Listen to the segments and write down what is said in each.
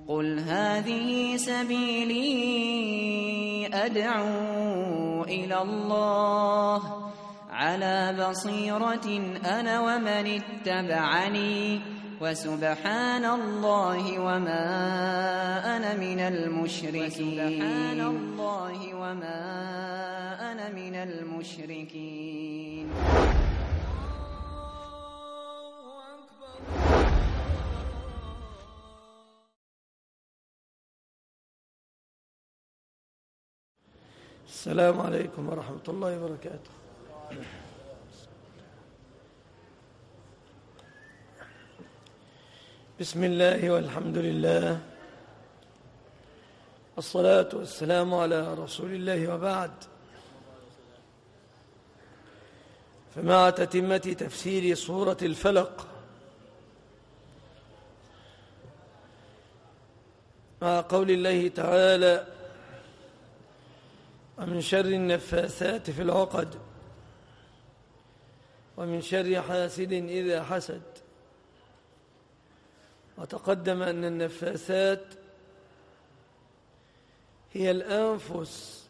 قل هذه سبيلي أدعو إلى الله على بصيرة أنا ومن اتبعني وسبحان الله وما أنا من المشركين. السلام عليكم ورحمة الله وبركاته. بسم الله والحمد لله، الصلاة والسلام على رسول الله، وبعد. فمع تتمة تفسير سورة الفلق مع قول الله تعالى: ومن شر النفاثات في العقد ومن شر حاسد إذا حسد. وتقدم أن النفاثات هي الأنفس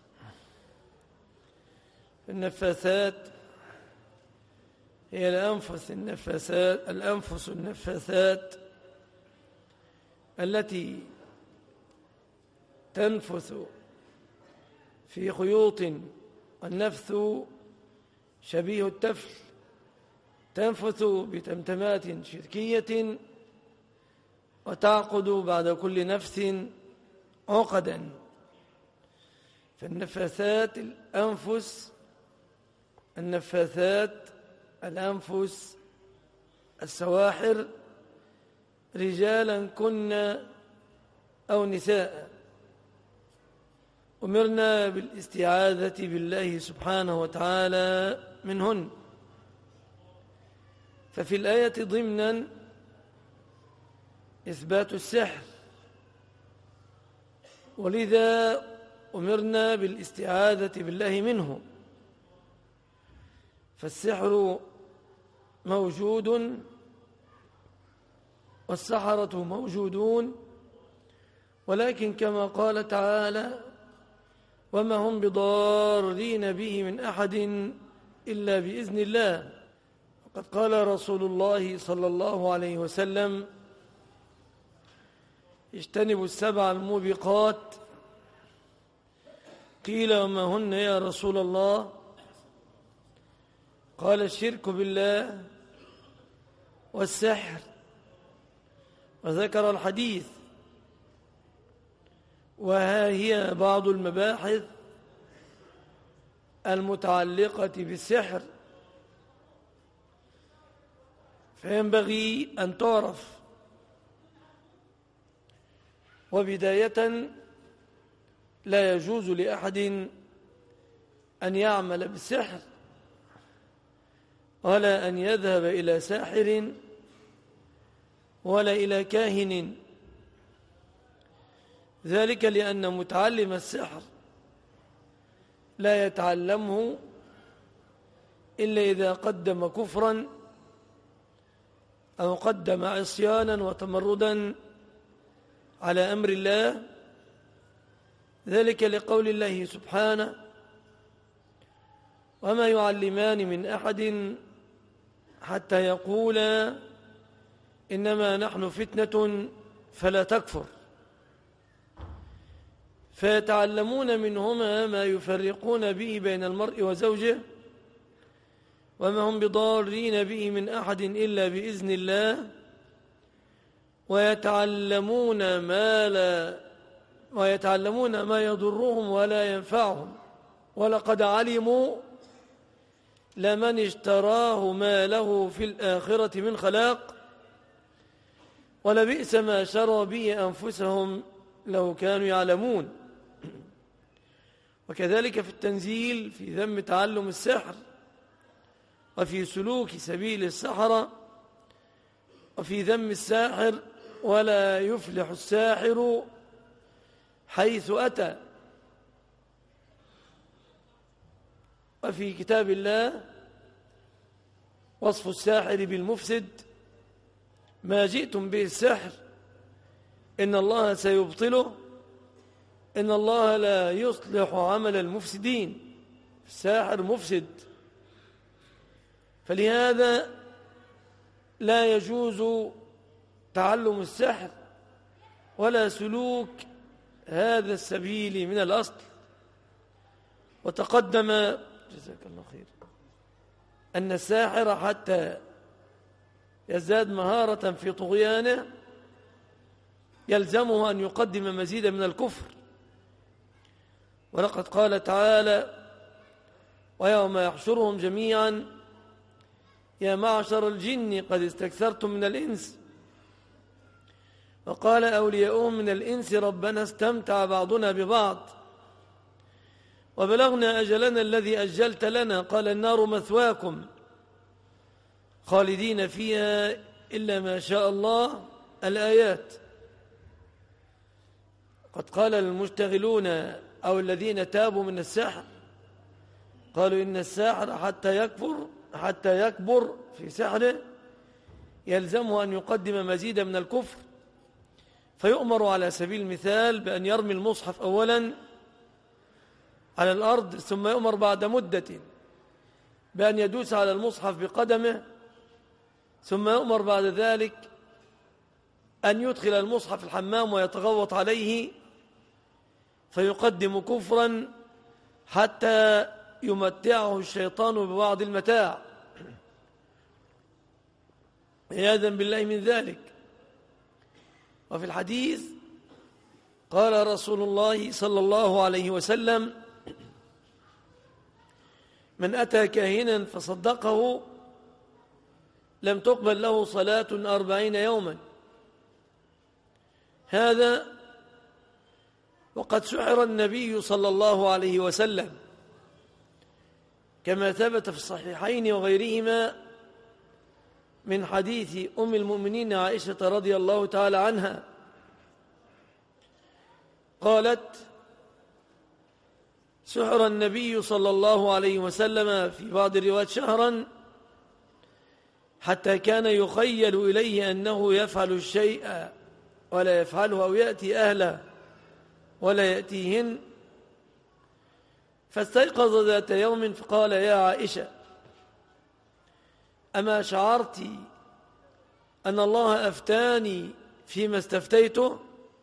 النفاثات التي تنفث في خيوط. النفث شبيه التفل، تنفث بتمتمات شركية وتعقد بعد كل نفث عقدا. فالنفاثات الأنفس السواحر، رجالا كن أو نساء، أمرنا بالاستعاذة بالله سبحانه وتعالى منهن. ففي الآية ضمنا إثبات السحر، ولذا أمرنا بالاستعاذة بالله منه. فالسحر موجود والسحرة موجودون، ولكن كما قال تعالى: وما هم بضارين به من أحد إلا بإذن الله. وقد قال رسول الله صلى الله عليه وسلم: اجتنبوا السبع الموبقات. قيل: وما هن يا رسول الله؟ قال: الشرك بالله والسحر، وذكر الحديث. وها هي بعض المباحث المتعلقة بالسحر، فينبغي أن تعرف. وبداية، لا يجوز لأحد أن يعمل بالسحر ولا أن يذهب إلى ساحر ولا إلى كاهن، ذلك لأن متعلم السحر لا يتعلمه إلا إذا قدم كفرا أو قدم عصيانا وتمردا على أمر الله، ذلك لقول الله سبحانه: وما يعلمان من أحد حتى يقولا إنما نحن فتنة فلا تكفر. فيتعلمون منهما ما يفرقون به بين المرء وزوجه، وما هم بضارين به من أحد إلا بإذن الله، ويتعلمون ما يضرهم ولا ينفعهم، ولقد علموا لمن اشتراه ما له في الآخرة من خلاق، ولبئس ما شروا به أنفسهم لو كانوا يعلمون. وكذلك في التنزيل في ذم تعلم السحر، وفي سلوك سبيل السحرة، وفي ذم الساحر: ولا يفلح الساحر حيث أتى. وفي كتاب الله وصف الساحر بالمفسد: ما جئتم به السحر إن الله سيبطله، إن الله لا يصلح عمل المفسدين. الساحر مفسد، فلهذا لا يجوز تعلم السحر ولا سلوك هذا السبيل من الأصل. وتقدم جزاك الله خير أن الساحر حتى يزداد مهارة في طغيانه يلزمه أن يقدم مزيدا من الكفر. ولقد قال تعالى: ويوم يحشرهم جميعا يا معشر الجن قد استكثرتم من الإنس. وقال أولياؤهم من الإنس ربنا استمتع بعضنا ببعض وبلغنا أجلنا الذي أجلت لنا قال النار مثواكم خالدين فيها إلا ما شاء الله. الآيات. قد قال المشتغلون أو الذين تابوا من السحر قالوا إن الساحر حتى يكبر في سحره يلزمه أن يقدم مزيدا من الكفر، فيؤمر على سبيل المثال بأن يرمي المصحف أولا على الأرض، ثم يؤمر بعد مدة بأن يدوس على المصحف بقدمه، ثم يؤمر بعد ذلك أن يدخل المصحف الحمام ويتغوط عليه، فيقدم كفرا حتى يمتعه الشيطان ببعض المتاع عياذا بالله من ذلك. وفي الحديث قال رسول الله صلى الله عليه وسلم: من أتى كاهنا فصدقه لم تقبل له صلاة 40 يوما. هذا وقد سحر النبي صلى الله عليه وسلم كما ثبت في الصحيحين وغيرهما من حديث أم المؤمنين عائشة رضي الله تعالى عنها قالت: سحر النبي صلى الله عليه وسلم في بعض الروايات شهرا حتى كان يخيل إليه أنه يفعل الشيء ولا يفعله أو يأتي أهله ولا يأتيهن. فاستيقظ ذات يوم فقال: يا عائشة أما شعرت أن الله أفتاني فيما استفتيته؟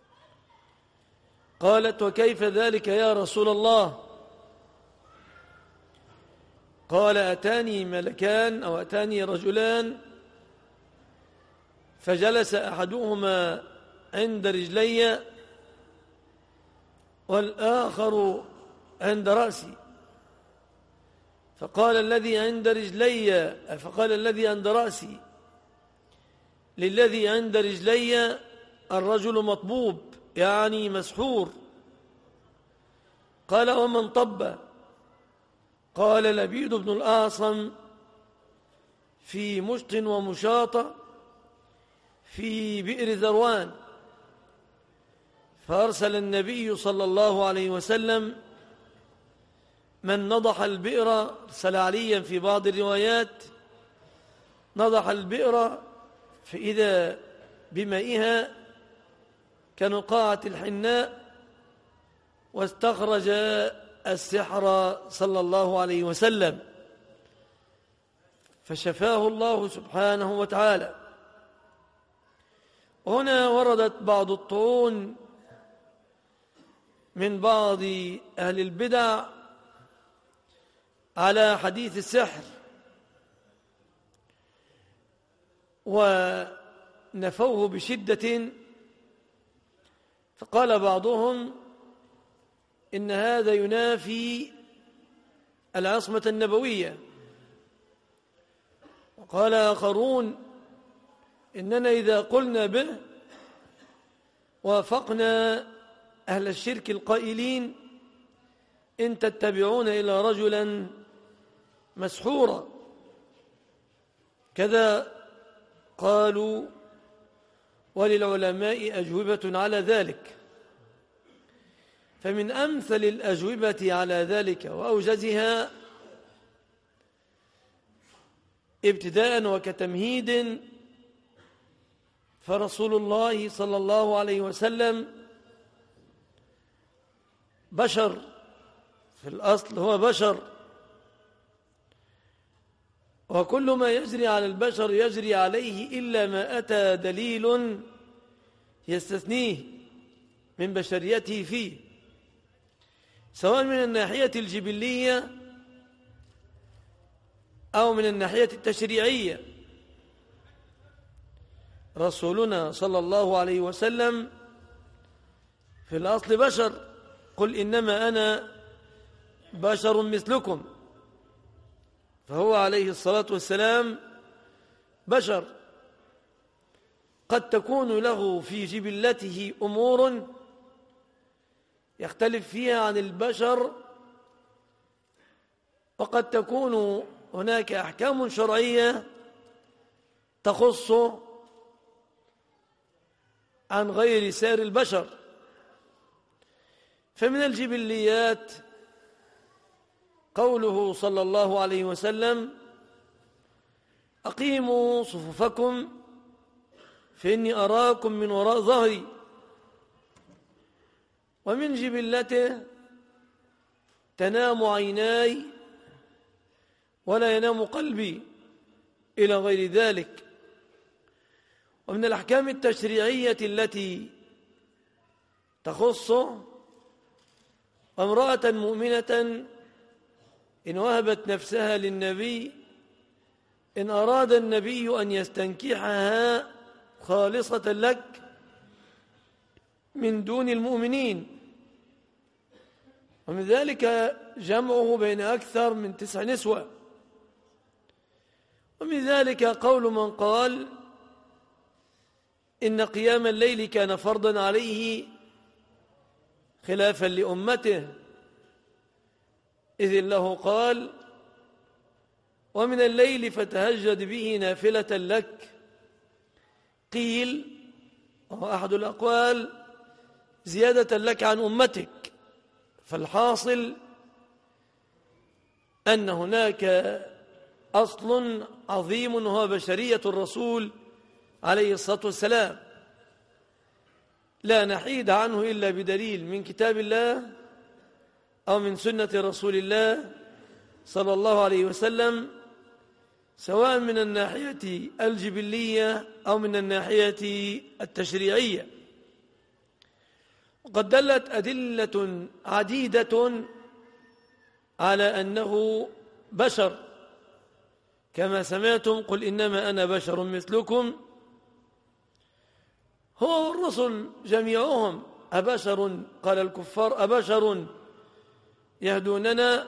قالت: وكيف ذلك يا رسول الله؟ قال: أتاني ملكان أو أتاني رجلان فجلس أحدهما عند رجلي والآخر عند رأسي، فقال الذي عند رأسي للذي عند رجلي: الرجل مطبوب يعني مسحور. قال: ومن طب؟ قال: لبيد بن الأعصم في مشط ومشاطة في بئر ذروان. فأرسل النبي صلى الله عليه وسلم من نضح البئر، أرسل عليا في بعض الروايات، نضح البئر فإذا بمائها كنقاعة الحناء، واستخرج السحر صلى الله عليه وسلم فشفاه الله سبحانه وتعالى. هنا وردت بعض الطعون من بعض أهل البدع على حديث السحر، ونفوه بشدة. فقال بعضهم إن هذا ينافي العصمة النبوية، وقال آخرون إننا إذا قلنا به وافقنا أهل الشرك القائلين إن تتبعون إلى رجلا مسحورا. كذا قالوا، وللعلماء أجوبة على ذلك. فمن أمثل الأجوبة على ذلك وأوجزها ابتداء وكتمهيد فرسول الله صلى الله عليه وسلم بشر، في الأصل هو بشر، وكل ما يجري على البشر يجري عليه إلا ما أتى دليل يستثنيه من بشريته فيه، سواء من الناحية الجبلية أو من الناحية التشريعية. رسولنا صلى الله عليه وسلم في الأصل بشر، قل إنما أنا بشر مثلكم، فهو عليه الصلاة والسلام بشر، قد تكون له في جبلته أمور يختلف فيها عن البشر، وقد تكون هناك أحكام شرعية تخص عن غير سائر البشر. فمن الجبليات قوله صلى الله عليه وسلم: أقيموا صفوفكم فإني أراكم من وراء ظهري. ومن جبلته: تنام عيناي ولا ينام قلبي، إلى غير ذلك. ومن الأحكام التشريعية التي تخص امرأة مؤمنة إن وهبت نفسها للنبي، إن أراد النبي أن يستنكحها خالصة لك من دون المؤمنين. ومن ذلك جمعه بين أكثر من 9 نسوة. ومن ذلك قول من قال إن قيام الليل كان فرضا عليه خلافا لأمته، إذ الله قال: ومن الليل فتهجد به نافلة لك. قيل، وهو أحد الأقوال، زيادة لك عن أمتك. فالحاصل أن هناك أصل عظيم وهو بشرية الرسول عليه الصلاة والسلام، لا نحيد عنه إلا بدليل من كتاب الله أو من سنة رسول الله صلى الله عليه وسلم، سواء من الناحية الجبلية أو من الناحية التشريعية. وقد دلت أدلة عديدة على أنه بشر، كما سمعتم: قل إنما أنا بشر مثلكم. هو الرسل جميعهم أبشر، قال الكفار: أبشر يهدوننا.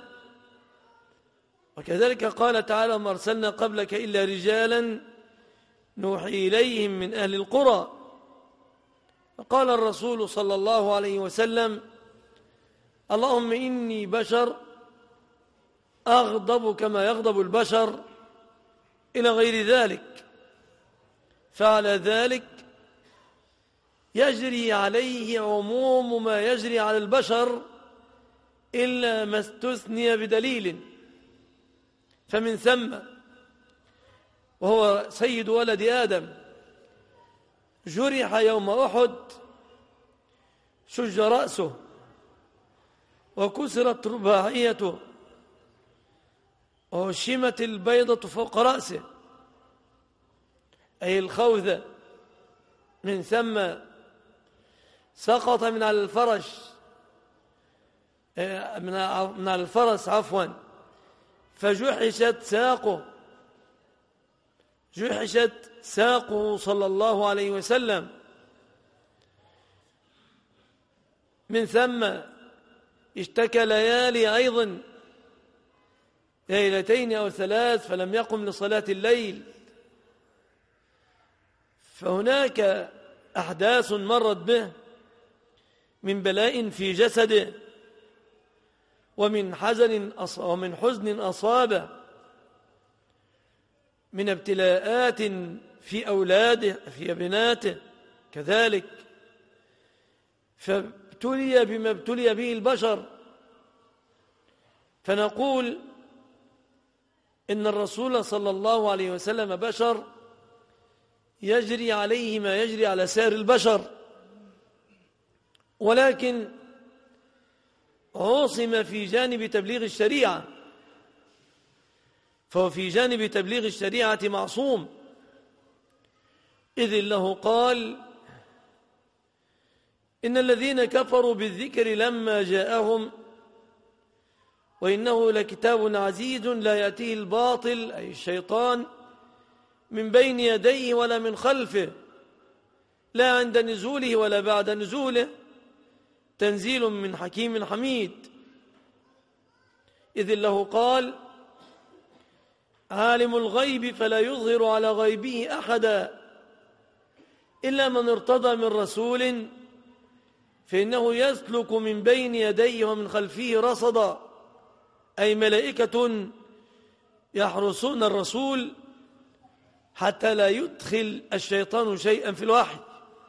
وكذلك قال تعالى: ما أرسلنا قبلك إلا رجالا نوحي إليهم من أهل القرى. فقال الرسول صلى الله عليه وسلم: اللهم إني بشر أغضب كما يغضب البشر، إلى غير ذلك. فعلى ذلك يجري عليه عموم ما يجري على البشر إلا ما استثني بدليل. فمن ثم وهو سيد ولد آدم جرح يوم أحد، شج رأسه وكسرت رباعيته وهشمت البيضة فوق رأسه، أي الخوذة. من ثم سقط من على الفرش من على الفرس فجحشت ساقه صلى الله عليه وسلم. من ثم اشتكى ليالي أيضا، ليلتين أو 3، فلم يقم لصلاة الليل. فهناك أحداث مرت به من بلاء في جسده ومن حزن أصابه، من ابتلاءات في أولاده في بناته كذلك، فابتلي بما ابتلي به البشر. فنقول إن الرسول صلى الله عليه وسلم بشر يجري عليه ما يجري على سائر البشر، ولكن عصم في جانب تبليغ الشريعة، فهو في جانب تبليغ الشريعة معصوم، إذ الله قال: إن الذين كفروا بالذكر لما جاءهم وإنه لكتاب عزيز لا يأتيه الباطل، أي الشيطان، من بين يديه ولا من خلفه، لا عند نزوله ولا بعد نزوله، تنزيل من حكيم حميد. إذ الله قال: عالم الغيب فلا يظهر على غيبه أحدا إلا من ارتضى من رسول فإنه يسلك من بين يديه ومن خلفه رصدا، أي ملائكة يحرسون الرسول حتى لا يدخل الشيطان شيئا في الوحي.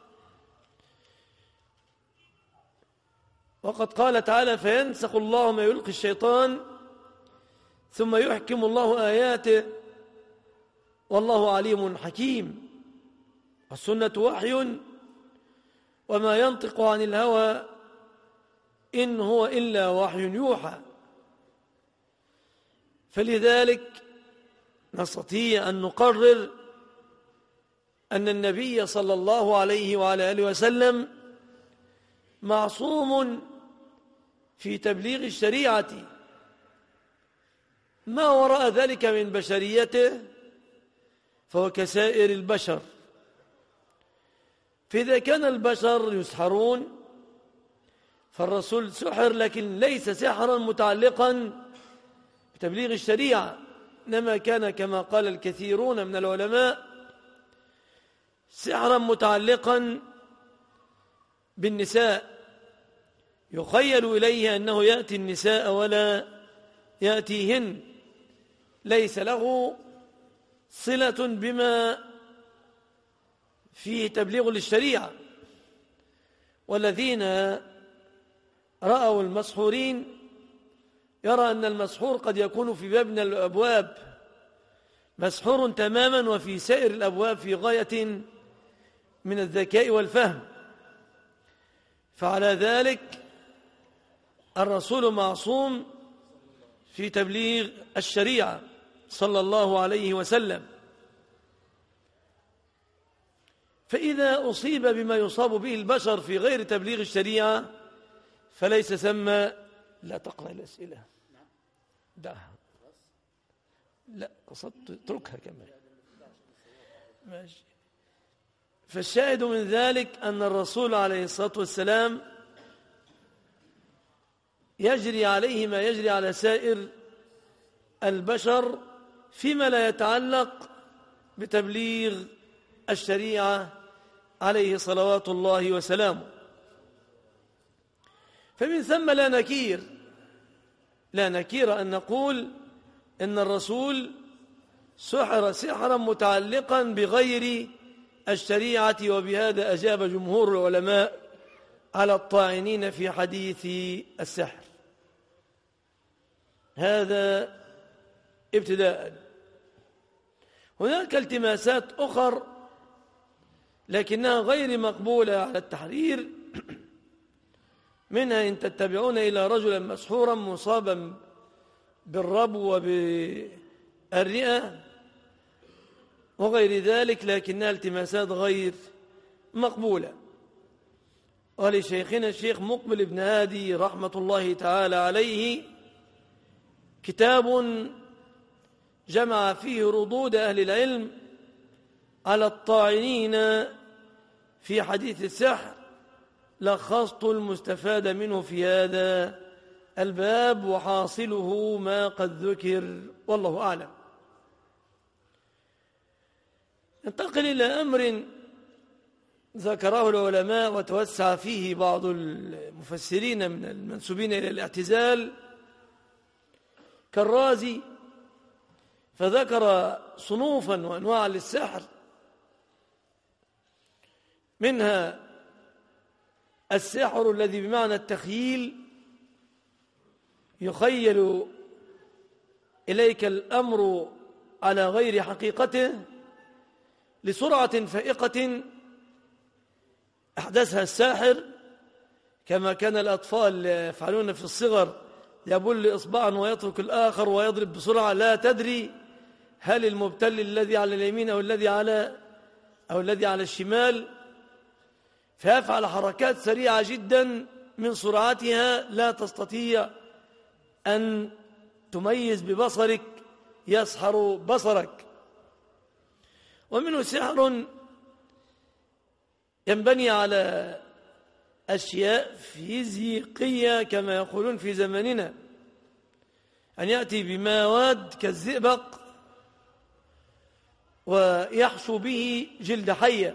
وقد قال تعالى: فينسخ الله ما يلقي الشيطان ثم يحكم الله آياته والله عليم حكيم. السنة وحي وما ينطق عن الهوى إن هو إلا وحي يوحى. فلذلك نستطيع أن نقرر أن النبي صلى الله عليه وعلى آله وسلم معصوم في تبليغ الشريعة، ما وراء ذلك من بشريته فهو كسائر البشر. فإذا كان البشر يسحرون فالرسول سحر، لكن ليس سحرا متعلقا بتبليغ الشريعة، إنما كان كما قال الكثيرون من العلماء سحرا متعلقا بالنساء، يخيل إليه أنه يأتي النساء ولا يأتيهن، ليس له صلة بما فيه تبليغ للشريعة. والذين رأوا المسحورين يرى أن المسحور قد يكون في باب من الأبواب مسحور تماما، وفي سائر الأبواب في غاية من الذكاء والفهم. فعلى ذلك الرسول معصوم في تبليغ الشريعة صلى الله عليه وسلم. فإذا أصيب بما يصاب به البشر في غير تبليغ الشريعة فليس ثم. لا تقرأ الأسئلة، دعها، لا قصدت اتركها كمان، ماشي. فالشاهد من ذلك أن الرسول عليه الصلاة والسلام يجري عليه ما يجري على سائر البشر فيما لا يتعلق بتبليغ الشريعة عليه صلوات الله وسلامه. فمن ثم لا نكير أن نقول إن الرسول سحر سحرا متعلقا بغير الشريعة، وبهذا أجاب جمهور العلماء على الطاعنين في حديث السحر. هذا ابتداء. هناك التماسات أخر لكنها غير مقبولة على التحرير، منها إن تتبعون إلى رجلا مسحورا مصابا بالربو وبالرئة وغير ذلك، لكنها التماسات غير مقبولة. ولشيخنا الشيخ مقبل بن هادي رحمة الله تعالى عليه كتاب جمع فيه ردود أهل العلم على الطاعنين في حديث السحر، لخصت المستفاد منه في هذا الباب، وحاصله ما قد ذكر والله أعلم. ننتقل إلى أمر ذكره العلماء وتوسع فيه بعض المفسرين من المنسوبين إلى الاعتزال كالرازي، فذكر صنوفا وأنواعا للسحر، منها السحر الذي بمعنى التخييل، يخيل إليك الأمر على غير حقيقته لسرعة فائقة أحدثها الساحر، كما كان الأطفال يفعلون في الصغر، يبل إصبعا ويترك الآخر ويضرب بسرعة، لا تدري هل المبتل الذي على اليمين أو الذي على الشمال، فيفعل حركات سريعة جدا من سرعتها لا تستطيع أن تميز ببصرك، يسحر بصرك. ومنه سحر ينبني على أشياء فيزيقية كما يقولون في زماننا، أن يأتي بمواد كالزئبق ويحشو به جلد حية،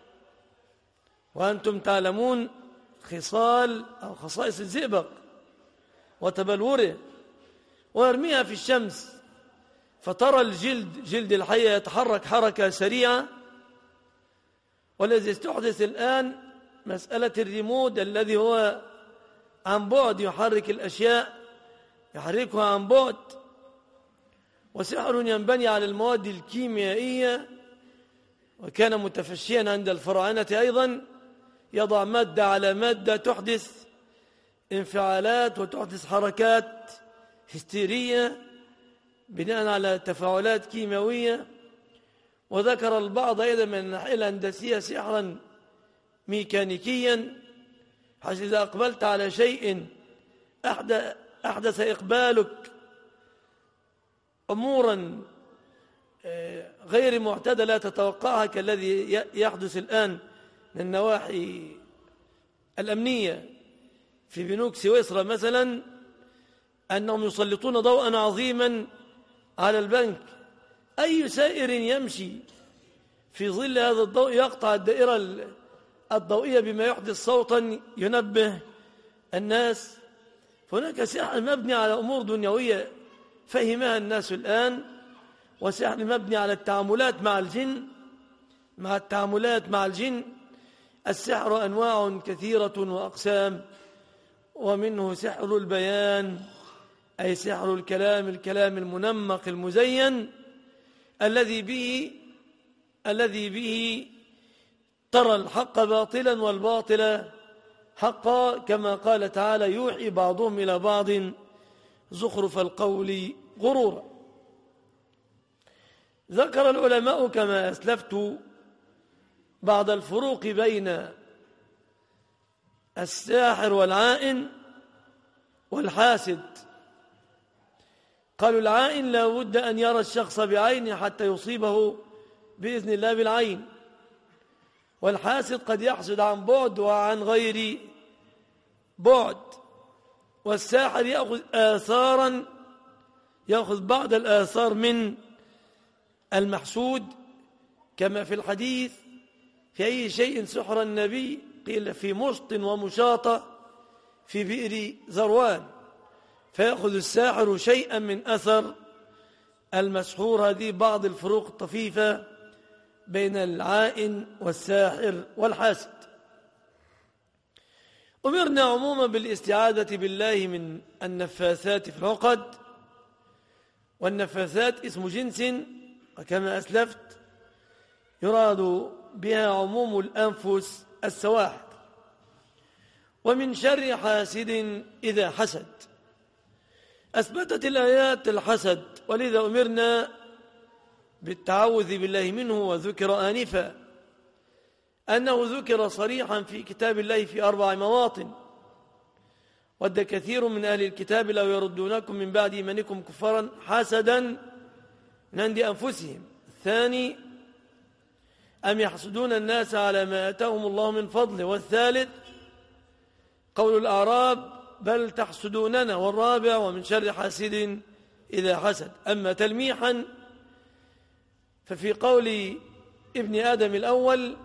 وأنتم تعلمون خصال أو خصائص الزئبق وتبلوره، ويرميها في الشمس فترى جلد الحية يتحرك حركة سريعة. والذي استحدث الآن مسألة الريموت الذي هو عن بعد يحرك الأشياء، يحركها عن بعد. وسحر ينبني على المواد الكيميائية، وكان متفشيا عند الفراعنة أيضا، يضع مادة على مادة تحدث انفعالات وتحدث حركات هستيرية بناء على تفاعلات كيميائية. وذكر البعض أيضا من الناحية الهندسية سحرا ميكانيكيا، حيث إذا أقبلت على شيء أحدث إقبالك أمورا غير معتادة لا تتوقعها، كالذي يحدث الآن من النواحي الأمنية في بنوك سويسرا مثلا، أنهم يسلطون ضوءا عظيما على البنك، أي سائر يمشي في ظل هذا الضوء يقطع الدائرة الضوئية بما يحدث صوتا ينبه الناس. فهناك سحر مبني على أمور دنيوية فهمها الناس الآن، وسحر مبني على التعاملات مع الجن. السحر أنواع كثيرة وأقسام، ومنه سحر البيان، أي سحر الكلام المنمق المزين الذي به ترى الحق باطلا والباطل حقا، كما قال تعالى: يوحي بعضهم إلى بعض زخرف القول غرورا. ذكر العلماء كما أسلفت بعض الفروق بين الساحر والعائن والحاسد. قالوا العائن لا بد أن يرى الشخص بعينه حتى يصيبه بإذن الله بالعين، والحاسد قد يحسد عن بعد وعن غير بعد. والساحر يأخذ بعض الآثار من المحسود، كما في الحديث: في أي شيء سحر النبي؟ قيل: في مشط ومشاطة في بئر ذروان. فيأخذ الساحر شيئا من أثر المسحور. هذه بعض الفروق الطفيفة بين العائن والساحر والحاسد. أمرنا عموما بالاستعاذة بالله من النفاثات في العقد، والنفاثات اسم جنس، وكما أسلفت يراد بها عموم الأنفس السواحل. ومن شر حاسد إذا حسد. أثبتت الآيات الحسد، ولذا أمرنا بالتعوذ بالله منه. وذكر آنفا أنه ذكر صريحا في كتاب الله في 4 مواطن. ود كثير من أهل الكتاب لو يردونكم من بعد إيمانكم كفارا حسدا من عند أنفسهم. الثاني: أم يحسدون الناس على ما آتاهم الله من فضله. والثالث: قول الأعراب: بل تحسدوننا. والرابع: ومن شر حاسد إذا حسد. أما تلميحا ففي قول ابن آدم الأول: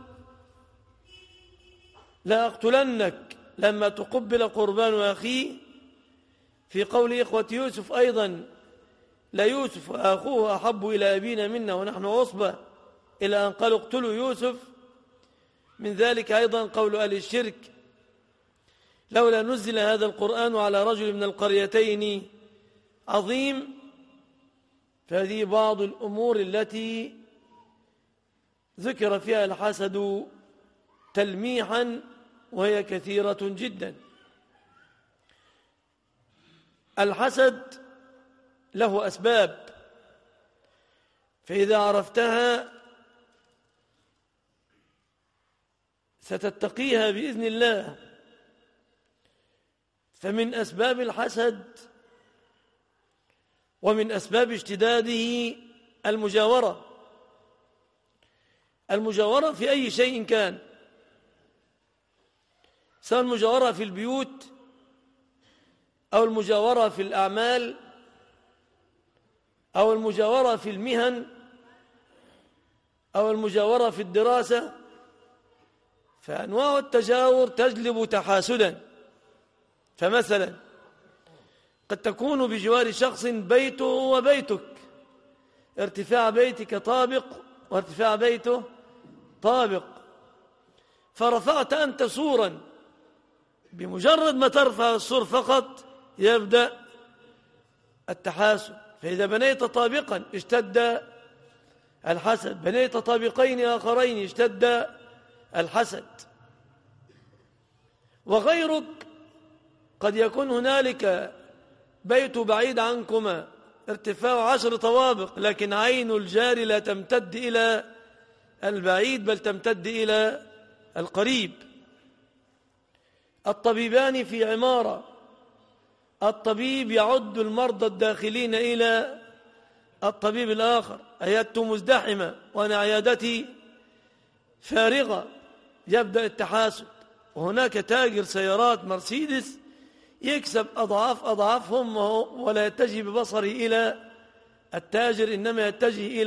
لا أقتلنك لما تقبل قربان أخيه. في قول إخوة يوسف أيضا: لا يوسف وأخوه أحب إلى أبينا منا ونحن عصبة، إلى أن قالوا اقتلوا يوسف. من ذلك أيضا قول أهل الشرك: لولا نزل هذا القرآن على رجل من القريتين عظيم. فهذه بعض الأمور التي ذكر فيها الحسد تلميحا وهي كثيرة جدا. الحسد له أسباب، فإذا عرفتها ستتقيها بإذن الله. فمن أسباب الحسد ومن أسباب اشتداده المجاورة. المجاورة في أي شيء كان، سواء المجاورة في البيوت أو المجاورة في الأعمال أو المجاورة في المهن أو المجاورة في الدراسة، فأنواع التجاور تجلب تحاسدا. فمثلا قد تكون بجوار شخص بيته وبيتك، ارتفاع بيتك طابق وارتفاع بيته طابق، فرفعت أنت سورا، بمجرد ما ترفع السور فقط يبدأ التحاسد. فإذا بنيت طابقا اشتد الحسد، بنيت طابقين آخرين اشتد الحسد. وغيرك قد يكون هنالك بيت بعيد عنكما ارتفاع 10 طوابق، لكن عين الجار لا تمتد إلى البعيد بل تمتد إلى القريب. الطبيبان في عمارة، الطبيب يعد المرضى الداخلين إلى الطبيب الآخر، عيادته مزدحمة وأنا عيادتي فارغة، يبدأ التحاسد. وهناك تاجر سيارات مرسيدس يكسب أضعافهم ولا يتجه ببصره إلى التاجر، إنما يتجه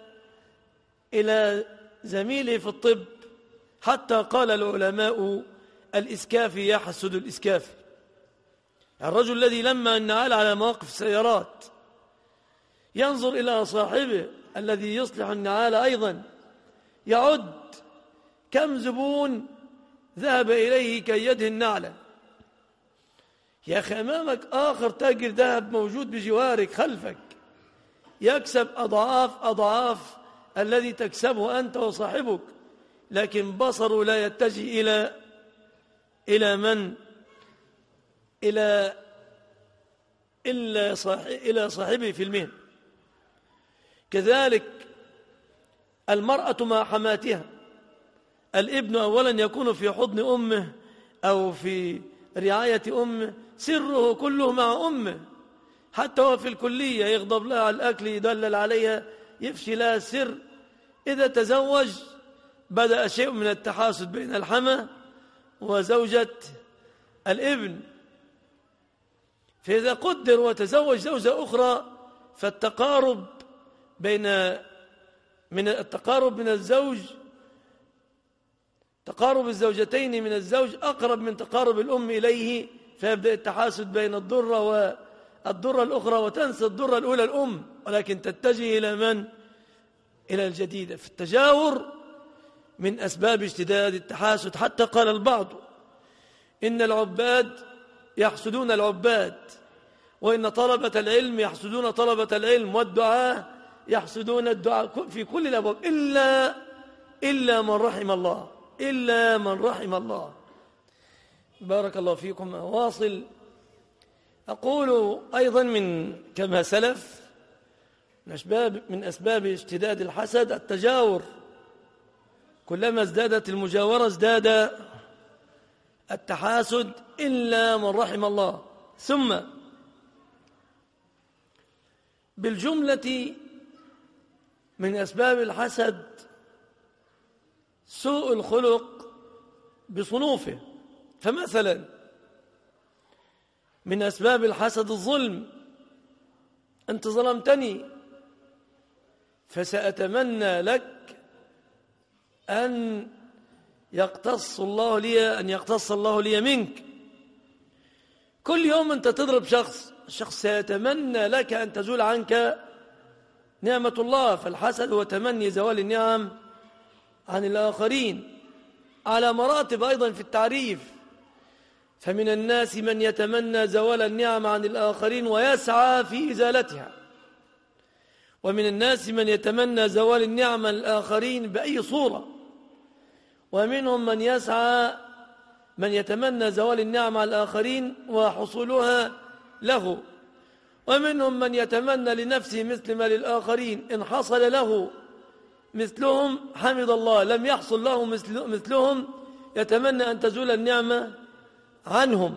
إلى زميله في الطب. حتى قال العلماء الإسكافي يحسد الإسكافي، الرجل الذي لما نعال على مواقف السيارات ينظر إلى صاحبه الذي يصلح النعال أيضا، يعد كم زبون ذهب إليه كي يدهن نعلا. يا أخي أمامك آخر تاجر ذهب موجود بجوارك خلفك يكسب أضعاف الذي تكسبه أنت وصاحبك، لكن بصره لا يتجه إلى من؟ إلى صاحبه في المهن. كذلك المرأة مع حماتها، الابن أولا يكون في حضن أمه أو في رعاية أمه، سره كله مع أمه، حتى هو في الكلية يغضب لها على الأكل، يدلل عليها، يفشي لها السر. إذا تزوج بدأ شيء من التحاسد بين الحمى وزوجة الابن. فإذا قدر وتزوج زوجة أخرى فالتقارب من الزوج، تقارب الزوجتين من الزوج أقرب من تقارب الأم إليه، فيبدأ التحاسد بين الضرة والضرة الأخرى، وتنسى الضرة الأولى الأم، ولكن تتجه إلى من؟ إلى الجديدة. في التجاور من أسباب اشتداد التحاسد. حتى قال البعض إن العباد يحسدون العباد، وإن طلبة العلم يحسدون طلبة العلم، والدعاء يحسدون الدعاء في كل الأبواب إلا من رحم الله، إلا من رحم الله. بارك الله فيكم. واصل أقول أيضا كما سلف من أسباب اشتداد الحسد التجاور. كلما ازدادت المجاورة ازداد التحاسد إلا من رحم الله. ثم بالجملة من أسباب الحسد سوء الخلق بصنوفه. فمثلا من أسباب الحسد الظلم، أنت ظلمتني فسأتمنى لك أن يقتص الله لي منك. كل يوم أنت تضرب شخص، الشخص سيتمنى لك أن تزول عنك نعمة الله. فالحسد هو تمني زوال النعم عن الآخرين على مراتب أيضا في التعريف. فمن الناس من يتمنى زوال النعم عن الآخرين ويسعى في إزالتها، ومن الناس من يتمنى زوال النعمة للآخرين بأي صورة، ومنهم من يسعى من يتمنى زوال النعمة على الآخرين وحصولها له، ومنهم من يتمنى لنفسه مثل ما للآخرين، إن حصل له مثلهم حمد الله، لم يحصل له مثلهم يتمنى أن تزول النعمة عنهم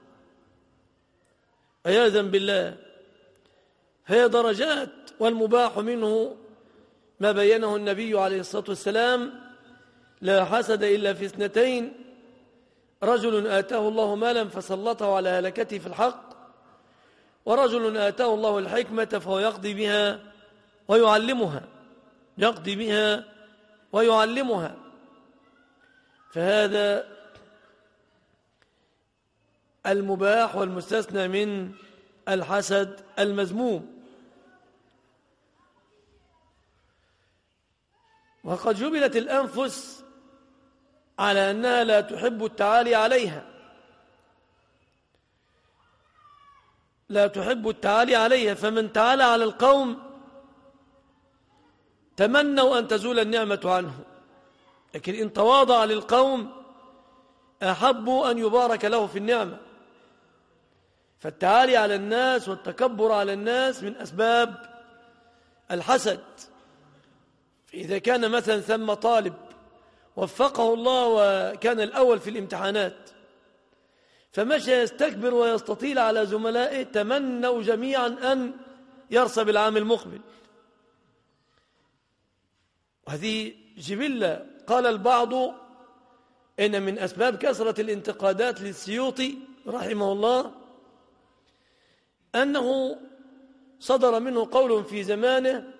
عياذا بالله. هي درجات، والمباح منه ما بينه النبي عليه الصلاة والسلام: لا حسد إلا في اثنتين، رجل آتاه الله مالا فسلطه على هلكته في الحق، ورجل آتاه الله الحكمة فهو يقضي بها ويعلمها. فهذا المباح والمستثنى من الحسد المذموم. وقد جبلت الأنفس على أنها لا تحب التعالي عليها، فمن تعالى على القوم تمنوا أن تزول النعمة عنه، لكن إن تواضع للقوم أحبوا أن يبارك له في النعمة. فالتعالي على الناس والتكبر على الناس من أسباب الحسد. إذا كان مثلا ثم طالب وفقه الله وكان الأول في الامتحانات، فمشى يستكبر ويستطيل على زملائه، تمنوا جميعا أن يرسب العام المقبل. وهذه جبلة. قال البعض إن من أسباب كثرة الانتقادات للسيوطي رحمه الله أنه صدر منه قول في زمانه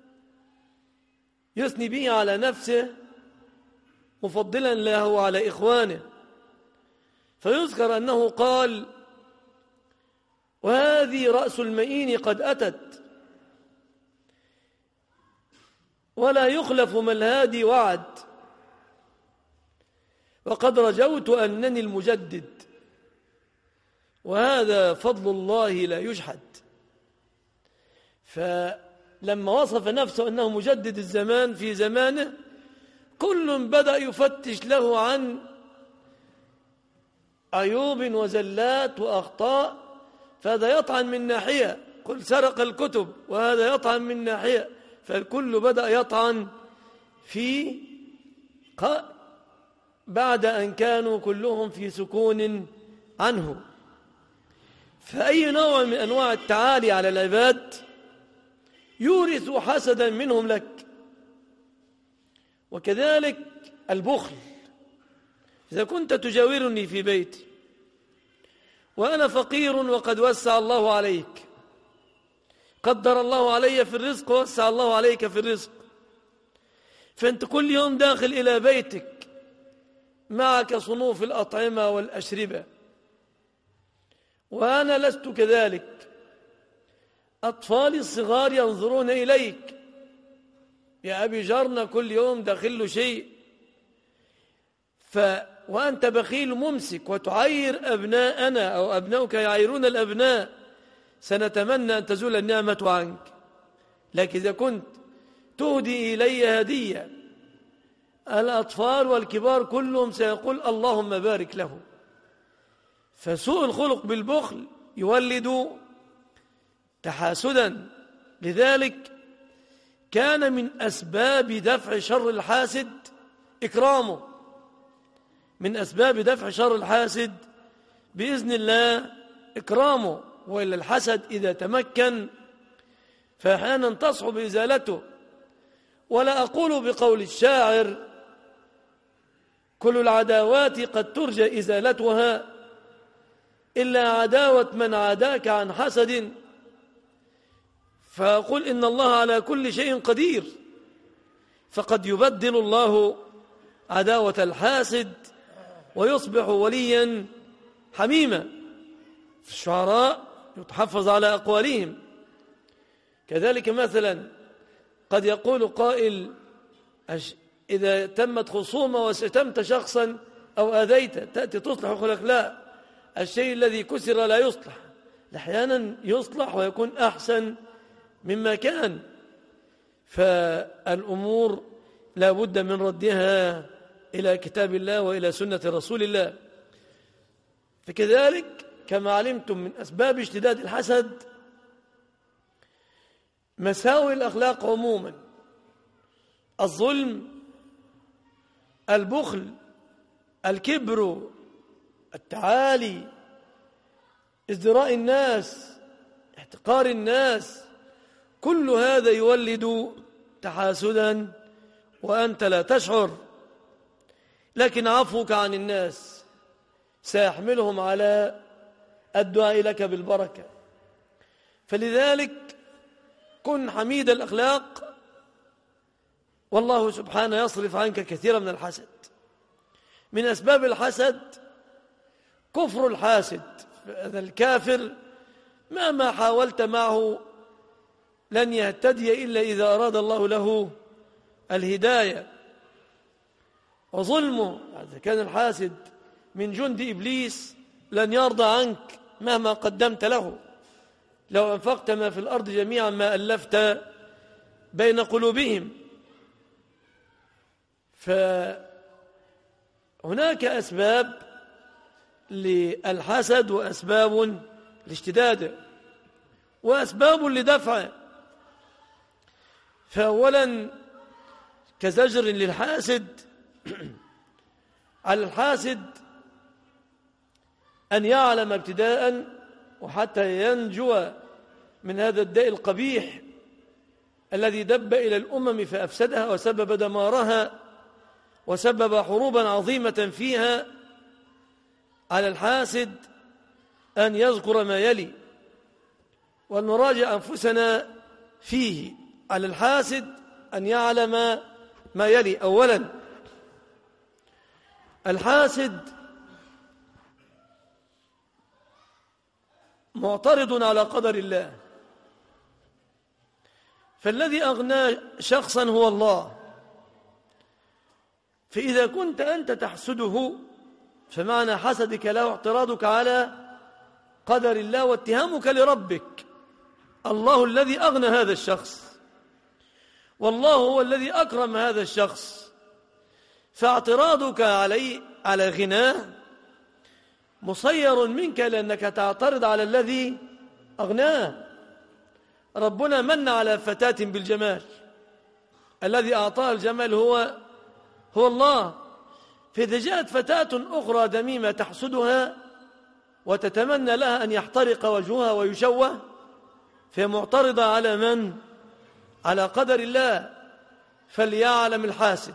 يثني به على نفسه مفضلا له على إخوانه، فيذكر أنه قال: وهذه رأس المئين قد أتت، ولا يخلف ما الهادي وعد، وقد رجوت أنني المجدد، وهذا فضل الله لا يجحد. فلما وصف نفسه أنه مجدد الزمان في زمانه، كل بدأ يفتش له عن عيوب وزلات وأخطاء، فهذا يطعن من ناحية، قل سرق الكتب، وهذا يطعن من ناحية، فالكل بدأ يطعن في بعد أن كانوا كلهم في سكون عنه. فأي نوع من أنواع التعالي على العباد يورث حسدا منهم لك. وكذلك البخل. إذا كنت تجاورني في بيتي وأنا فقير وقد وسع الله عليك، قدر الله علي في الرزق ووسع الله عليك في الرزق، فأنت كل يوم داخل إلى بيتك معك صنوف الأطعمة والأشربة، وأنا لست كذلك. أطفالي الصغار ينظرون إليك: يا أبي جارنا كل يوم داخل له شيء، وأنت بخيل ممسك وتعير أبناءنا أو أبناؤك يعيرون الأبناء، سنتمنى أن تزول النعمة عنك. لكن إذا كنت تهدي إلي هدية، الأطفال والكبار كلهم سيقول اللهم بارك له. فسوء الخلق بالبخل يولد تحاسدا. لذلك كان من أسباب دفع شر الحاسد إكرامه، من أسباب دفع شر الحاسد بإذن الله إكرامه. وإلا الحسد إذا تمكن فأحيانا تصعب إزالته. ولا أقول بقول الشاعر: كل العداوات قد ترجى إزالتها إلا عداوة من عاداك عن حسد، فأقول إن الله على كل شيء قدير، فقد يبدل الله عداوة الحاسد ويصبح وليا حميما. في الشعراء يتحفظ على أقوالهم. كذلك مثلا قد يقول قائل: إذا تمت خصومة وشتمت شخصا أو أذيت تأتي تصلح خلق. لا، الشيء الذي كسر لا يصلح، أحيانا يصلح ويكون أحسن مما كان. فالأمور لا بد من ردها إلى كتاب الله وإلى سنة رسول الله. فكذلك كما علمتم من أسباب اشتداد الحسد مساوئ الأخلاق عموما: الظلم، البخل، الكبر، التعالي، ازدراء الناس، احتقار الناس. كل هذا يولد تحاسدا وأنت لا تشعر، لكن عفوك عن الناس سيحملهم على الدعاء لك بالبركة. فلذلك كن حميد الأخلاق، والله سبحانه يصرف عنك كثيرا من الحسد. من أسباب الحسد كفر الحاسد، هذا الكافر مهما حاولت معه لن يهتدي إلا إذا أراد الله له الهداية. وظلمه، إذا كان الحاسد من جند إبليس لن يرضى عنك مهما قدمت له. لو أنفقت ما في الأرض جميعا ما ألفت بين قلوبهم. فهناك أسباب للحسد وأسباب لاشتداده وأسباب لدفعه. فأولا كزجر للحاسد على الحاسد أن يعلم ابتداء وحتى ينجو من هذا الداء القبيح الذي دب إلى الأمم فأفسدها وسبب دمارها وسبب حروبا عظيمة فيها. على الحاسد أن يذكر ما يلي وأن نراجع أنفسنا فيه. على الحاسد أن يعلم ما يلي. أولا الحاسد معترض على قدر الله، فالذي أغنى شخصا هو الله. فإذا كنت أنت تحسده فمعنى حسدك له اعتراضك على قدر الله واتهامك لربك. الله الذي أغنى هذا الشخص، والله هو الذي أكرم هذا الشخص، فاعتراضك عليه على غناه مصير منك لأنك تعترض على الذي أغناه. ربنا من على فتاة بالجمال، الذي أعطاها الجمال هو الله. فإذا جاءت فتاة أخرى دميمة تحسدها وتتمنى لها أن يحترق وجهها ويشوه، فهي معترضة على من؟ على قدر الله. فليعلم الحاسد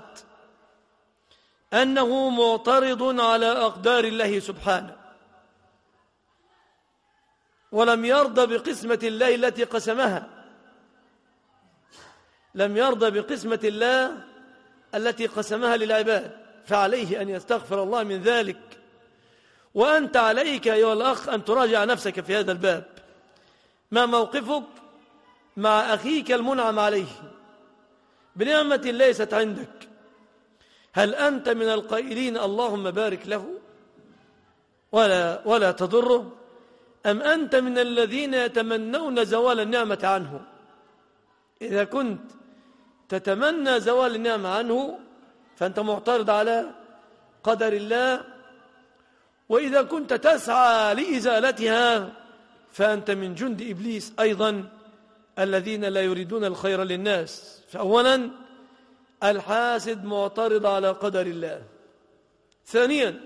أنه معترض على أقدار الله سبحانه، ولم يرضى بقسمة الله التي قسمها. لم يرضى بقسمة الله التي قسمها للعباد، فعليه أن يستغفر الله من ذلك. وأنت عليك أيها الأخ أن تراجع نفسك في هذا الباب. ما موقفك مع أخيك المنعم عليه بنعمة ليست عندك؟ هل أنت من القائلين اللهم بارك له ولا تضره، أم أنت من الذين يتمنون زوال النعمة عنه؟ إذا كنت تتمنى زوال النعمة عنه فأنت معترض على قدر الله، وإذا كنت تسعى لإزالتها فأنت من جند إبليس أيضا الذين لا يريدون الخير للناس. فأولا الحاسد معترض على قدر الله. ثانيا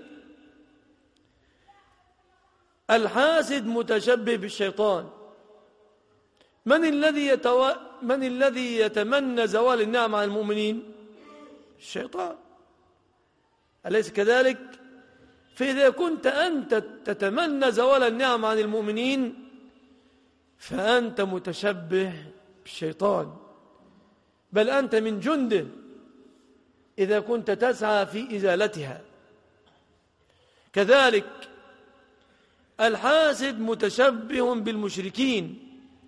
الحاسد متشبه بالشيطان. من الذي يتمنى زوال النعمة عن المؤمنين؟ الشيطان، أليس كذلك؟ فإذا كنت أنت تتمنى زوال النعمة عن المؤمنين فأنت متشبه بالشيطان، بل أنت من جنده إذا كنت تسعى في إزالتها. كذلك الحاسد متشبه بالمشركين،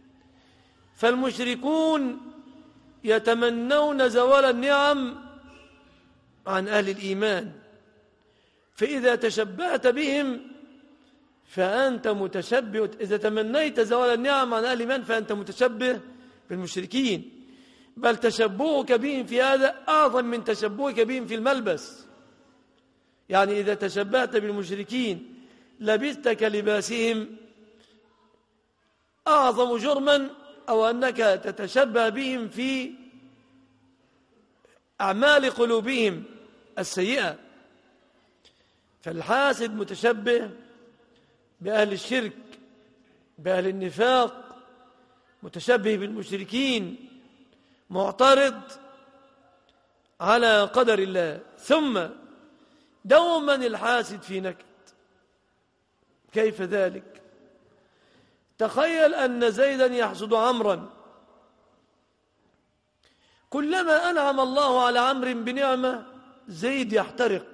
فالمشركون يتمنون زوال النعم عن أهل الإيمان، فإذا تشبهت بهم فأنت متشبه. إذا تمنيت زوال النعم عن أهل الإيمان فأنت متشبه بالمشركين. بل تشبهك بهم في هذا أعظم من تشبهك بهم في الملبس. يعني إذا تشبهت بالمشركين لبست كلباسهم أعظم جرما، أو أنك تتشبه بهم في أعمال قلوبهم السيئة. فالحاسد متشبه بأهل الشرك، بأهل النفاق، متشبه بالمشركين، معترض على قدر الله. ثم دوما الحاسد في نكد. كيف ذلك؟ تخيل أن زيدا يحسد عمرا، كلما أنعم الله على عمرو بنعمة زيد يحترق.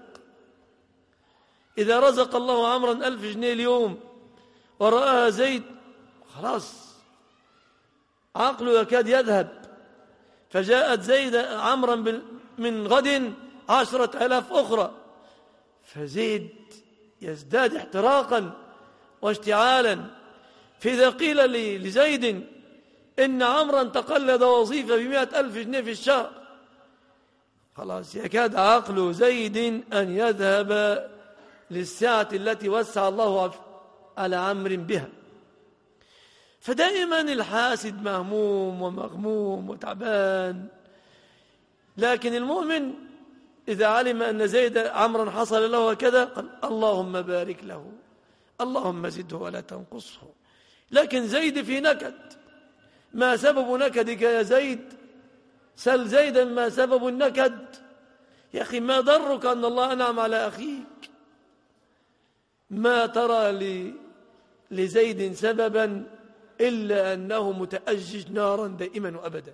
إذا رزق الله عمرا 1000 جنيه اليوم ورآها زيد خلاص عقله يكاد يذهب، فجاءت زيد عمرا من غد 10,000 أخرى، فزيد يزداد احتراقا واشتعالا. فإذا قيل لزيد إن عمرا تقلد وظيفة ب100,000 جنيه في الشهر، خلاص يكاد عقل زيد أن يذهب للسعة التي وسع الله على عمرو بها. فدائما الحاسد مهموم ومغموم وتعبان. لكن المؤمن إذا علم أن زيد عمرا حصل له كذا قال اللهم بارك له، اللهم زده ولا تنقصه. لكن زيد في نكد. ما سبب نكدك يا زيد؟ سل زيدا ما سبب النكد. يا أخي ما ضرك أن الله أنعم على أخيك؟ ما ترى لزيد سببا إلا أنه متأجج نارا دائما وأبدا.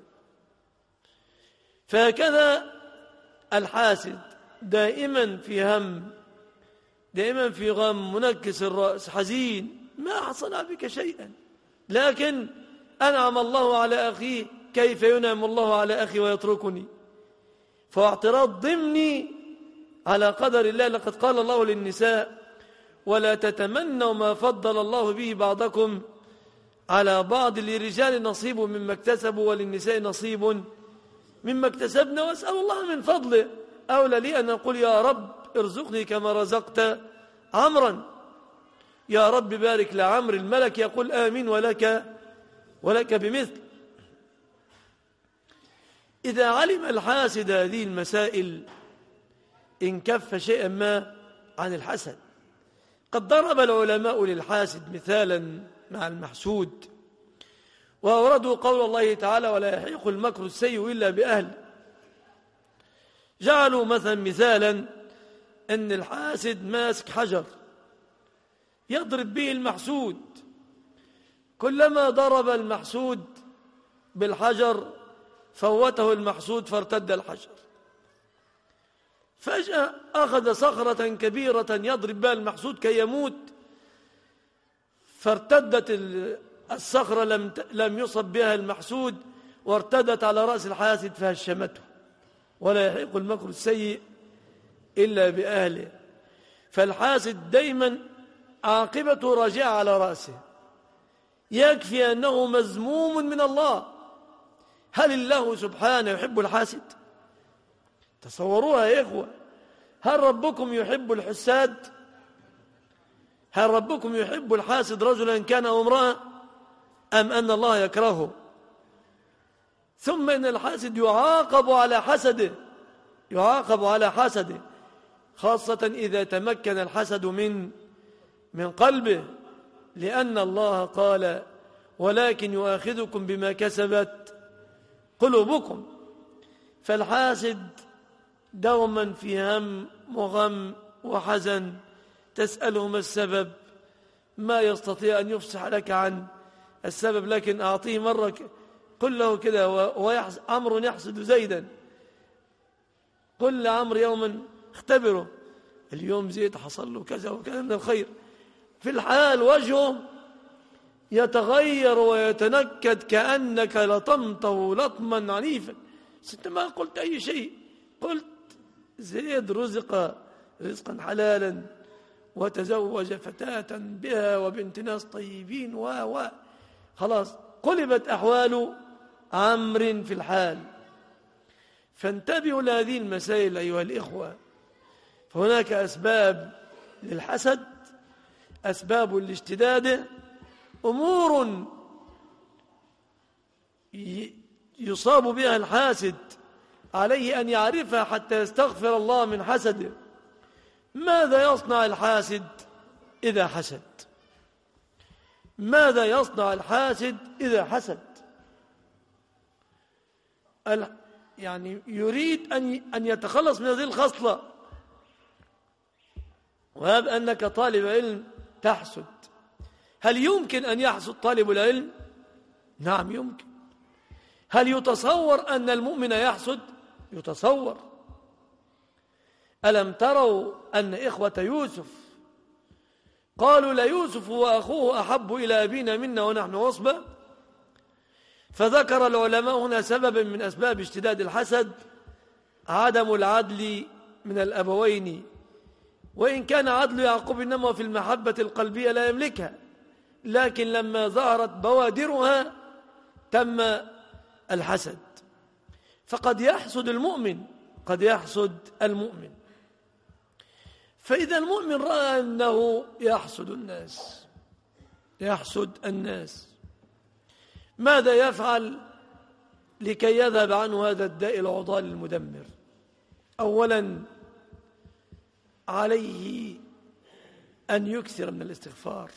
فهكذا الحاسد دائما في هم، دائما في غم، منكس الرأس، حزين، ما حصل بك شيئا، لكن أنعم الله على أخيه، كيف ينعم الله على أخي ويتركني؟ فهو اعتراض ضمني على قدر الله. لقد قال الله للنساء ولا تتمنوا ما فضل الله به بعضكم على بعض، للرجال نصيب مما اكتسبوا وللنساء نصيب مما اكتسبنا، واسأل الله من فضله. أولى لي أن أقول يا رب ارزقني كما رزقت عمرا، يا رب بارك لعمر. الملك يقول آمين ولك بمثل. إذا علم الحاسد هذه المسائل انكف شيئا ما عن الحسد. قد ضرب العلماء للحاسد مثالا مع المحسود، وأوردوا قول الله تعالى ولا يحيق المكر السيء إلا بأهله. جعلوا مثالا أن الحاسد ماسك حجر يضرب به المحسود، كلما ضرب المحسود بالحجر فوته المحسود فارتد الحجر. فجأة أخذ صخرة كبيرة يضرب بها المحسود كي يموت، فارتدت الصخرة لم يصب بها المحسود، وارتدت على رأس الحاسد فهشمته. ولا يحيق المكر السيء إلا بأهله. فالحاسد دايما عاقبته راجعة على رأسه. يكفي أنه مذموم من الله. هل الله سبحانه يحب الحاسد؟ تصوروها يا إخوة. هل ربكم يحب الحساد؟ هل ربكم يحب الحاسد رجلا كان أو امرأة، أم أن الله يكرهه؟ ثم إن الحاسد يعاقب على حسده، خاصة إذا تمكن الحسد من قلبه، لأن الله قال ولكن يؤاخذكم بما كسبت قلوبكم. فالحاسد دوما في هم وغم وحزن، تسأله ما السبب، ما يستطيع أن يفصح لك عن السبب، لكن أعطيه مرة قل له كده. عمرو يحسد زيدا، قل لعمرو يوما اختبره، اليوم زيد حصل له كذا وكذا من الخير. في الحال وجهه يتغير ويتنكد كأنك لطمته لطما عنيفا. انت ما قلت أي شيء، قلت زيد رزق رزقا حلالا وتزوج فتاة بها وبنت ناس طيبين خلاص قلبت أحوال عمرو في الحال. فانتبهوا لهذه المسائل أيها الإخوة. فهناك أسباب للحسد، أسباب لاشتداده، أمور يصاب بها الحاسد عليه أن يعرفها حتى يستغفر الله من حسده. ماذا يصنع الحاسد إذا حسد؟ ماذا يصنع الحاسد إذا حسد؟ يعني يريد أن يتخلص من هذه الخصلة. وهب أنك طالب علم تحسد، هل يمكن أن يحسد طالب العلم؟ نعم يمكن. هل يتصور أن المؤمن يحسد؟ يتصور. ألم تروا أن إخوة يوسف قالوا ليوسف وأخوه أحب إلى أبينا منا ونحن عصبة؟ فذكر العلماء هنا سببا من أسباب اشتداد الحسد عدم العدل من الأبوين، وإن كان عدل يعقوب إنما في المحبة القلبية لا يملكها، لكن لما ظهرت بوادرها تم الحسد. فقد يحسد المؤمن، قد يحسد المؤمن. فإذا المؤمن رأى أنه يحسد الناس، ماذا يفعل لكي يذهب عنه هذا الداء العضال المدمر؟ أولا عليه أن يكثر من الاستغفار،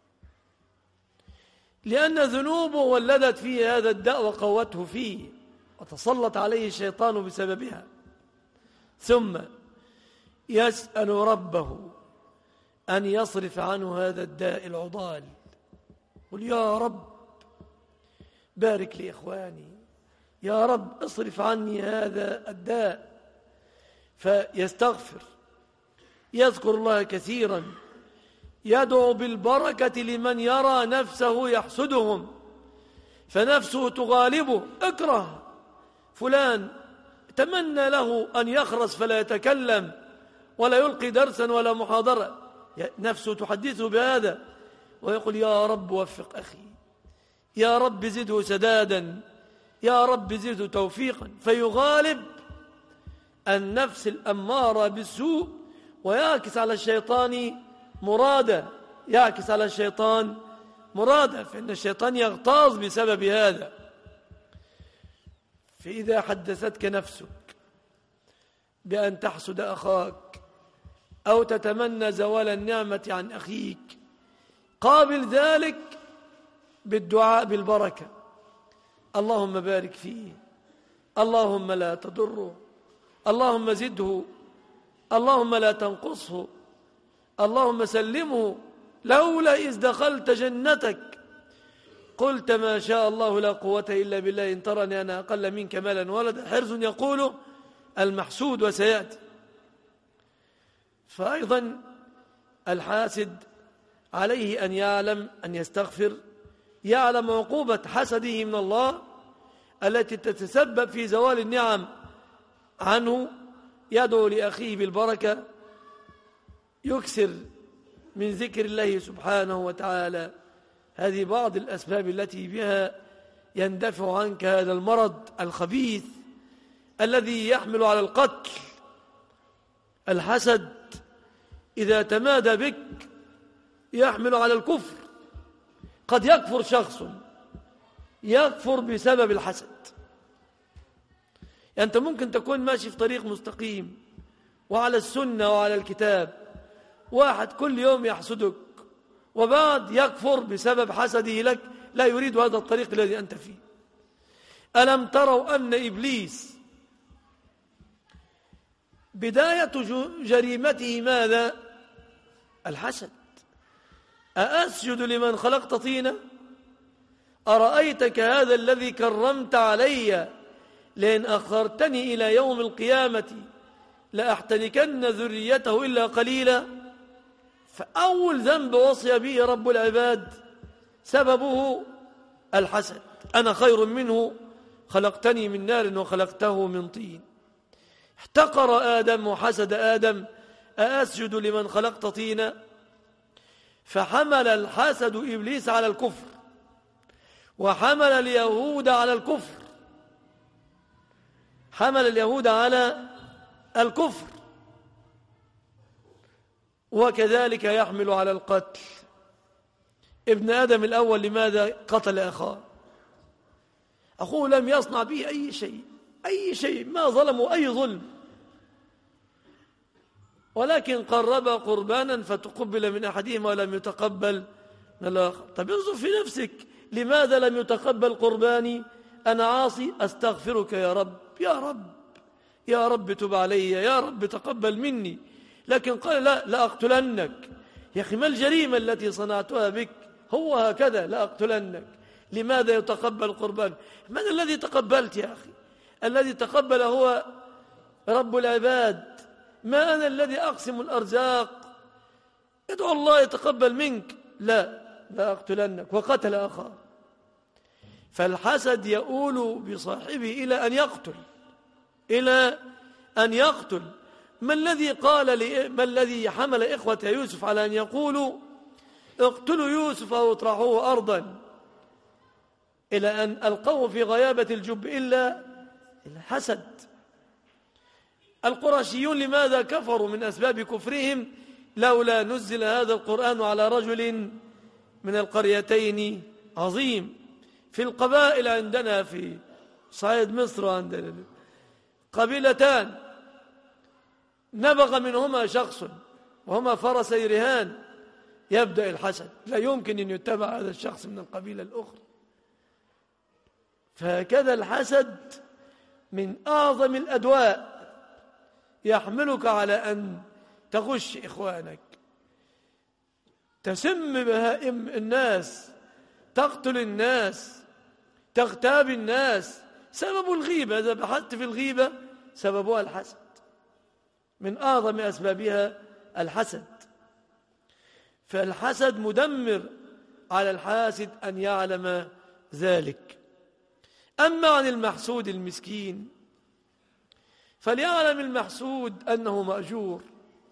لأن ذنوبه ولدت فيه هذا الداء وقوته فيه، وتسلط عليه الشيطان بسببها. ثم يسأل ربه أن يصرف عنه هذا الداء العضال. قل يا رب بارك لي إخواني، يا رب اصرف عني هذا الداء. فيستغفر، يذكر الله كثيرا، يدعو بالبركة لمن يرى نفسه يحسدهم فنفسه تغالبه. اكره فلان، تمنى له أن يخرس فلا يتكلم ولا يلقي درسا ولا محاضرة، نفسه تحدثه بهذا، ويقول يا رب وفق أخي، يا رب زده سدادا، يا رب زده توفيقا. فيغالب النفس الأمارة بالسوء ويعكس على الشيطان مراده، فإن الشيطان يغتاظ بسبب هذا. فإذا حدثتك نفسك بأن تحسد أخاك أو تتمنى زوال النعمة عن أخيك، قابل ذلك بالدعاء بالبركة. اللهم بارك فيه، اللهم لا تضره، اللهم زده، اللهم لا تنقصه، اللهم سلمه. لولا إذ دخلت جنتك قلت ما شاء الله لا قوة إلا بالله إن ترني أنا أقل منك مالا ولدا. حرز يقول المحسود وسيأتي. فأيضا الحاسد عليه أن يعلم، أن يستغفر، يعلم عقوبة حسده من الله التي تتسبب في زوال النعم عنه، يدعو لأخيه بالبركة، يكثر من ذكر الله سبحانه وتعالى. هذه بعض الأسباب التي بها يندفع عنك هذا المرض الخبيث الذي يحمل على القتل. الحسد إذا تمادى بك يحمل على الكفر. قد يكفر شخص، يكفر بسبب الحسد. يعني أنت ممكن تكون ماشي في طريق مستقيم وعلى السنة وعلى الكتاب، واحد كل يوم يحسدك وبعد يكفر بسبب حسده لك، لا يريد هذا الطريق الذي أنت فيه. ألم تروا أن إبليس بداية جريمته ماذا؟ الحسد. أأسجد لمن خلقت طينا؟ أرأيتك هذا الذي كرمت علي لئن أخرتني إلى يوم القيامة لأحتنكن ذريته إلا قليلا. فأول ذنب وصي به رب العباد سببه الحسد. أنا خير منه خلقتني من نار وخلقته من طين. احتقر آدم وحسد آدم، أأسجد لمن خلقت طينا؟ فحمل الحسد إبليس على الكفر، وحمل اليهود على الكفر، حمل اليهود على الكفر، وكذلك يحمل على القتل. ابن آدم الأول لماذا قتل أخاه؟ أخوه لم يصنع به أي شيء، ما ظلموا أي ظلم، ولكن قرب قربانا فتقبل من أحدهما ولم يتقبل من الآخر. طب انظر في نفسك، لماذا لم يتقبل قرباني؟ أنا عاصي، أستغفرك يا رب، يا رب تب علي، يا رب تقبل مني. لكن قال لا أقتلنك. يا أخي ما الجريمة التي صنعتها بك؟ هو هكذا، لا أقتلنك. لماذا يتقبل قربان؟ من الذي تقبلت يا أخي؟ الذي تقبل هو رب العباد. ما أنا الذي أقسم الأرزاق. ادعو الله يتقبل منك. لا أقتلنك، وقتل أخاه. فالحسد يؤول بصاحبه إلى أن يقتل. ما الذي حمل إخوة يوسف على أن يقولوا اقتلوا يوسف أو اطرحوه أرضا، إلى أن ألقوه في غيابة الجب إلا الحسد. القرشيون لماذا كفروا؟ من أسباب كفرهم لولا نزل هذا القرآن على رجل من القريتين عظيم. في القبائل عندنا في صعيد مصر عندنا قبيلتان نبغ منهما شخص وهما فرسي رهان، يبدأ الحسد، لا يمكن أن يتبع هذا الشخص من القبيلة الأخرى. فهكذا الحسد من أعظم الأدواء، يحملك على أن تغش إخوانك، تسم بهائم الناس، تقتل الناس، تغتاب الناس. سبب الغيبة، إذا بحثت في الغيبة سببها الحسد، من أعظم أسبابها الحسد. فالحسد مدمر على الحاسد أن يعلم ذلك. أما عن المحسود المسكين فليعلم المحسود أنه مأجور.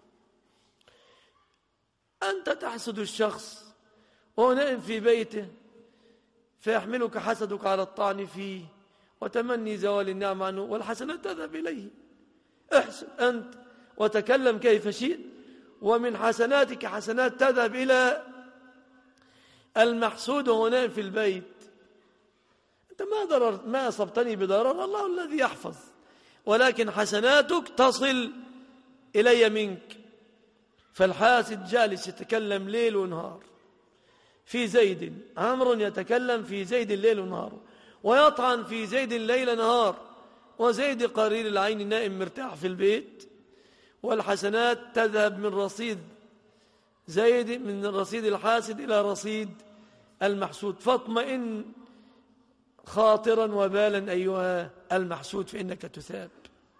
أنت تحسد الشخص وهو نائم في بيته، فيحملك حسدك على الطعن فيه وتمني زوال النعم عنه، والحسنات تذهب إليه. احسن أنت وتكلم كيف شئت، ومن حسناتك حسنات تذهب إلى المحسود وهو نائم في البيت. أنت ما أصبتني بضرر، الله الذي يحفظ، ولكن حسناتك تصل إلي منك. فالحاسد جالس يتكلم ليل ونهار في زيد، عمرو يتكلم في زيد الليل ونهار، ويطعن في زيد الليل نهار، وزيد قرير العين نائم مرتاح في البيت، والحسنات تذهب من رصيد زيد، من رصيد الحاسد إلى رصيد المحسود. فاطمئن خاطرا وبالا أيها المحسود، فإنك تثاب.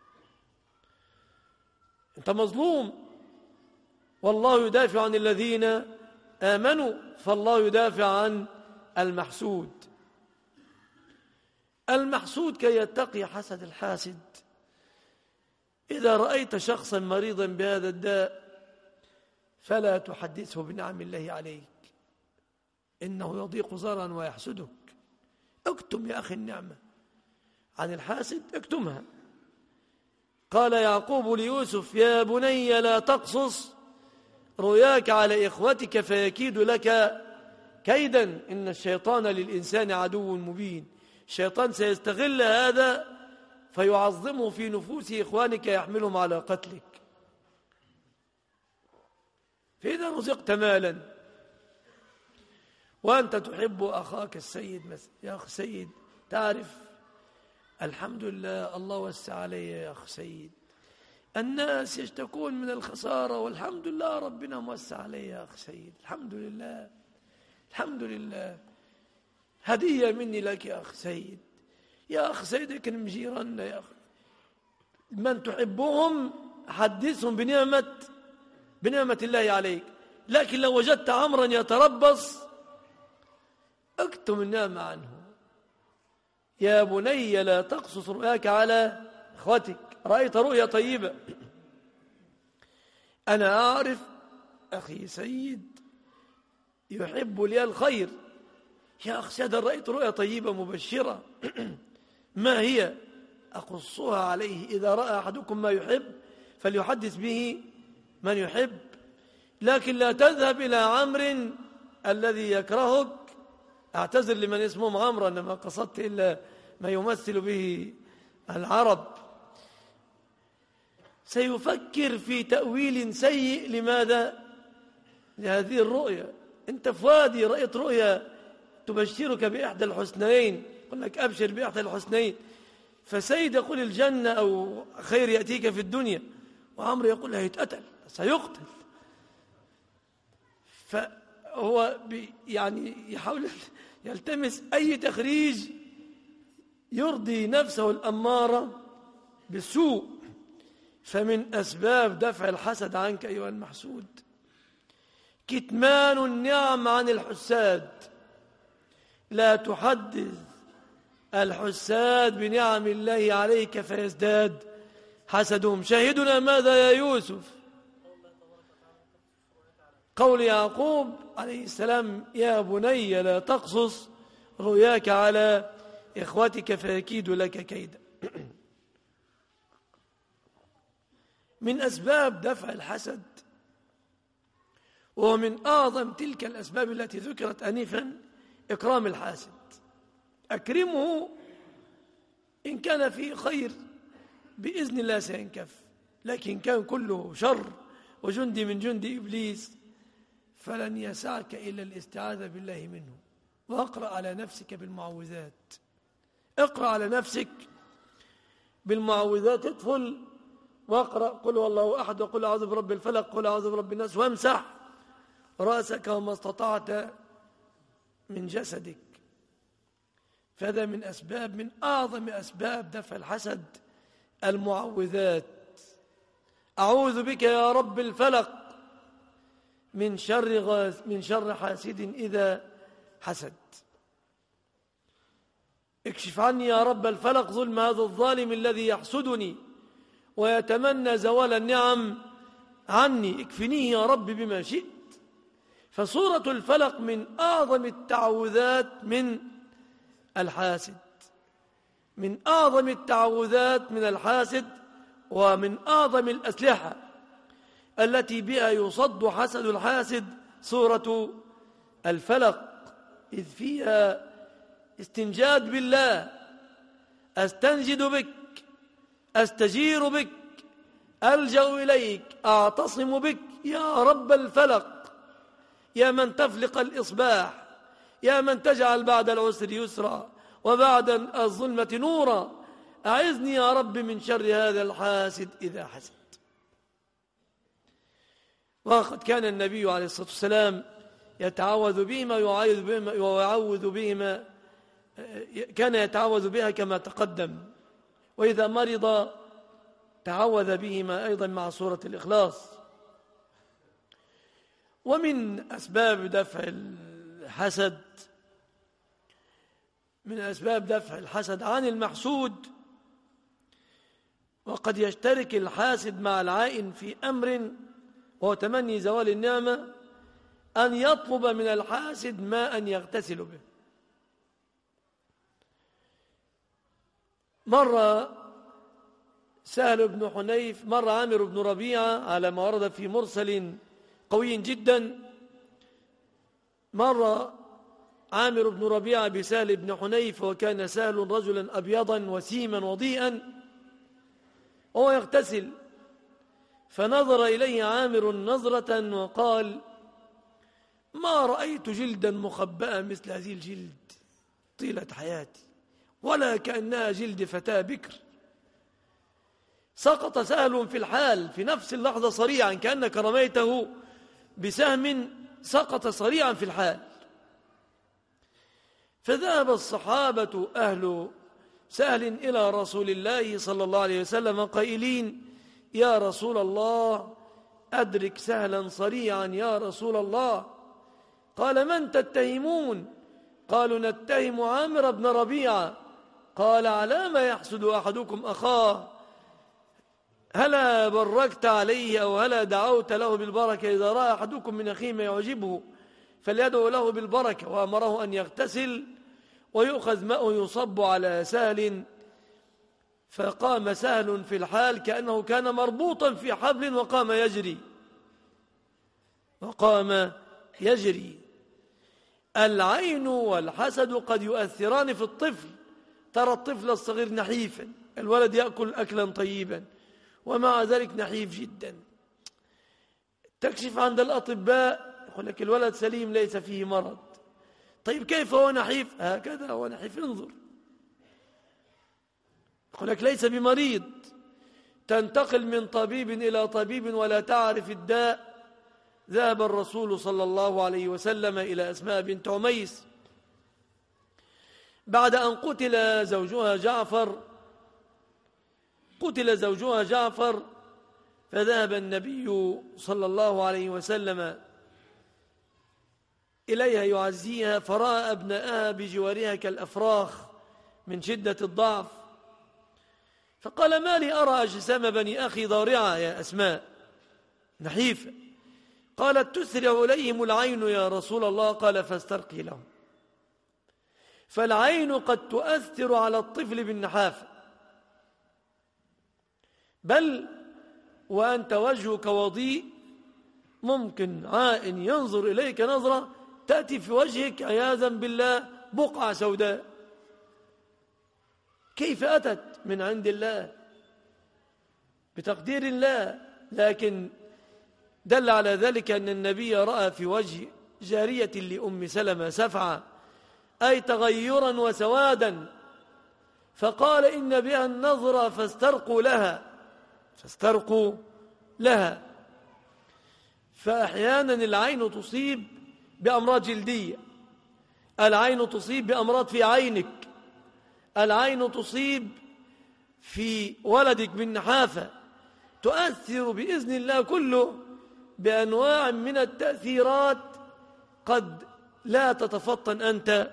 أنت مظلوم، والله يدافع عن الذين آمنوا، فالله يدافع عن المحسود. المحسود كي يتقي حسد الحاسد. إذا رأيت شخصا مريضا بهذا الداء فلا تحدثه بنعم الله عليك، إنه يضيق زرعا ويحسدك. اكتم يا أخي النعمة عن الحاسد، اكتمها. قال يعقوب ليوسف يا بني لا تقصص رؤياك على إخوتك فيكيد لك كيدا، إن الشيطان للإنسان عدو مبين. الشيطان سيستغل هذا فيعظمه في نفوس إخوانك، يحملهم على قتلك. فإذا رزقت مالا وأنت تحب أخاك السيد مثلا، يا أخ سيد تعرف الحمد لله الله وسع علي يا أخ سيد، الناس يشتكون من الخسارة والحمد لله ربنا موسع علي يا أخ سيد، الحمد لله الحمد لله، هدية مني لك يا أخ سيد. يا أخ سيد اكرم جيراننا يا أخ، من تحبهم حدثهم بنعمة الله عليك. لكن لو وجدت عمرا يتربص اكتم النعمة عنه. يا بني لا تقصص رؤياك على اخوتك. رأيت رؤيا طيبة، أنا أعرف أخي سيد يحب لي الخير، يا أخ سيد رأيت رؤيا طيبة مبشرة ما هي؟ أقصها عليه. إذا رأى أحدكم ما يحب فليحدث به من يحب، لكن لا تذهب إلى عمرو الذي يكرهك. أعتذر لمن اسمهم عمرو، إنما قصدت إلا ما يمثل به العرب. سيفكر في تأويل سيء. لماذا؟ لهذه الرؤيا. أنت في وادي رأيت رؤيا تبشرك بإحدى الحسنين، يقول لك أبشر بإحدى الحسنين، فسيد يقول الجنة أو خير يأتيك في الدنيا، وعمرو يقول هيتقتل، سيقتل. فهو يعني يحاول يلتمس أي تخريج يرضي نفسه الأمارة بالسوء. فمن أسباب دفع الحسد عنك أيها المحسود كتمان النعم عن الحساد. لا تحدث الحساد بنعم الله عليك فيزداد حسدهم. شاهدنا ماذا يا يوسف؟ قول يعقوب عليه السلام يا بني لا تقصص رؤياك على إخوتك فيكيد لك كيدا. من أسباب دفع الحسد، ومن أعظم تلك الأسباب التي ذكرت آنفا، إكرام الحاسد. أكرمه إن كان فيه خير بإذن الله سينكف، لكن كان كله شر وجندي من جند إبليس فلن يسعك إلا الاستعاذة بالله منه. واقرأ على نفسك بالمعوذات. اقرأ على نفسك بالمعوذات. ادخل واقرأ قل هو الله أحد، وقل أعوذ برب الفلق، قل أعوذ برب الناس، وامسح رأسك وما استطعت من جسدك. فهذا من أعظم أسباب دفع الحسد المعوذات. أعوذ بك يا رب الفلق من شر حاسد إذا حسد. اكشف عني يا رب الفلق ظلم هذا الظالم الذي يحسدني ويتمنى زوال النعم عني، اكفنيه يا رب بما شئت. فسورة الفلق من أعظم التعوذات من الحاسد، من أعظم التعوذات من الحاسد، ومن أعظم الأسلحة التي بها يصد حسد الحاسد سورة الفلق، إذ فيها استنجاد بالله. أستنجد بك، أستجير بك، ألجأ إليك، أعتصم بك يا رب الفلق، يا من تفلق الإصباح، يا من تجعل بعد العسر يسرا وبعد الظلمة نورا. أعذني يا رب من شر هذا الحاسد إذا حسد. وقد كان النبي عليه الصلاة والسلام يتعوذ بهما ويعوذ بهما، كان يتعوذ بها كما تقدم، وإذا مرض تعوذ بهما أيضا مع سورة الإخلاص. ومن أسباب دفع الحسد، من أسباب دفع الحسد عن المحسود، وقد يشترك الحاسد مع العائن في أمر وهو تمني زوال النعمة، أن يطلب من الحاسد ماء يغتسل به. مر سهل بن حنيف، مر عامر بن ربيعة على ما ورد في مرسل قوي جدا. مر عامر بن ربيعة بسهل بن حنيف، وكان سهل رجلا أبيضا وسيما وضيئا وهو يغتسل، فنظر إليه عامر نظرة وقال ما رأيت جلدا مخبأ مثل هذه الجلد طيلة حياتي، ولا كأنها جلد فتاة بكر. سقط سهل في الحال في نفس اللحظة صريعا، كأنك رميته بسهم، سقط صريعا في الحال. فذهب الصحابة أهل سهل إلى رسول الله صلى الله عليه وسلم قائلين يا رسول الله أدرك سهلا صريعا يا رسول الله. قال من تتهمون؟ قالوا نتهم عامر بن ربيعة. قال على ما يحسد أحدكم أخاه؟ هلا بركت عليه أو هلا دعوت له بالبركة؟ إذا رأى أحدكم من أخيه ما يعجبه فليدعو له بالبركة. وأمره أن يغتسل ويؤخذ ماء يصب على سهل فقام سهل في الحال كأنه كان مربوطا في حبل وقام يجري. العين والحسد قد يؤثران في الطفل. ترى الطفل الصغير نحيفا، الولد يأكل أكلا طيبا ومع ذلك نحيف جدا. تكشف عند الأطباء يقول لك الولد سليم ليس فيه مرض. طيب كيف هو نحيف؟ هكذا هو نحيف، انظر. يقول لك ليس بمريض. تنتقل من طبيب إلى طبيب ولا تعرف الداء. ذهب الرسول صلى الله عليه وسلم إلى أسماء بنت عميس بعد أن قتل زوجها جعفر، فذهب النبي صلى الله عليه وسلم إليها يعزيها، فرأى أبناءها بجوارها كالأفراخ من شدة الضعف، فقال: ما لي أرى أجسام بني أخي ضارعة يا أسماء نحيفة؟ قالت: تسرع إليهم العين يا رسول الله. قال: فاسترقي لهم. فالعين قد تؤثر على الطفل بالنحافة، بل وأنت وجهك وضيء ممكن عائن ينظر إليك نظرة تأتي في وجهك عياذا بالله بقعة سوداء. كيف أتت؟ من عند الله بتقدير الله. لكن دل على ذلك أن النبي رأى في وجه جارية لأم سلمة سفعة، أي تغيرا وسوادا، فقال: إن بها النظرة فاسترقوا لها. فأحيانا العين تصيب بأمراض جلدية، العين تصيب بأمراض في عينك، العين تصيب في ولدك بالنحافة، تؤثر بإذن الله كله بأنواع من التأثيرات قد لا تتفطن أنت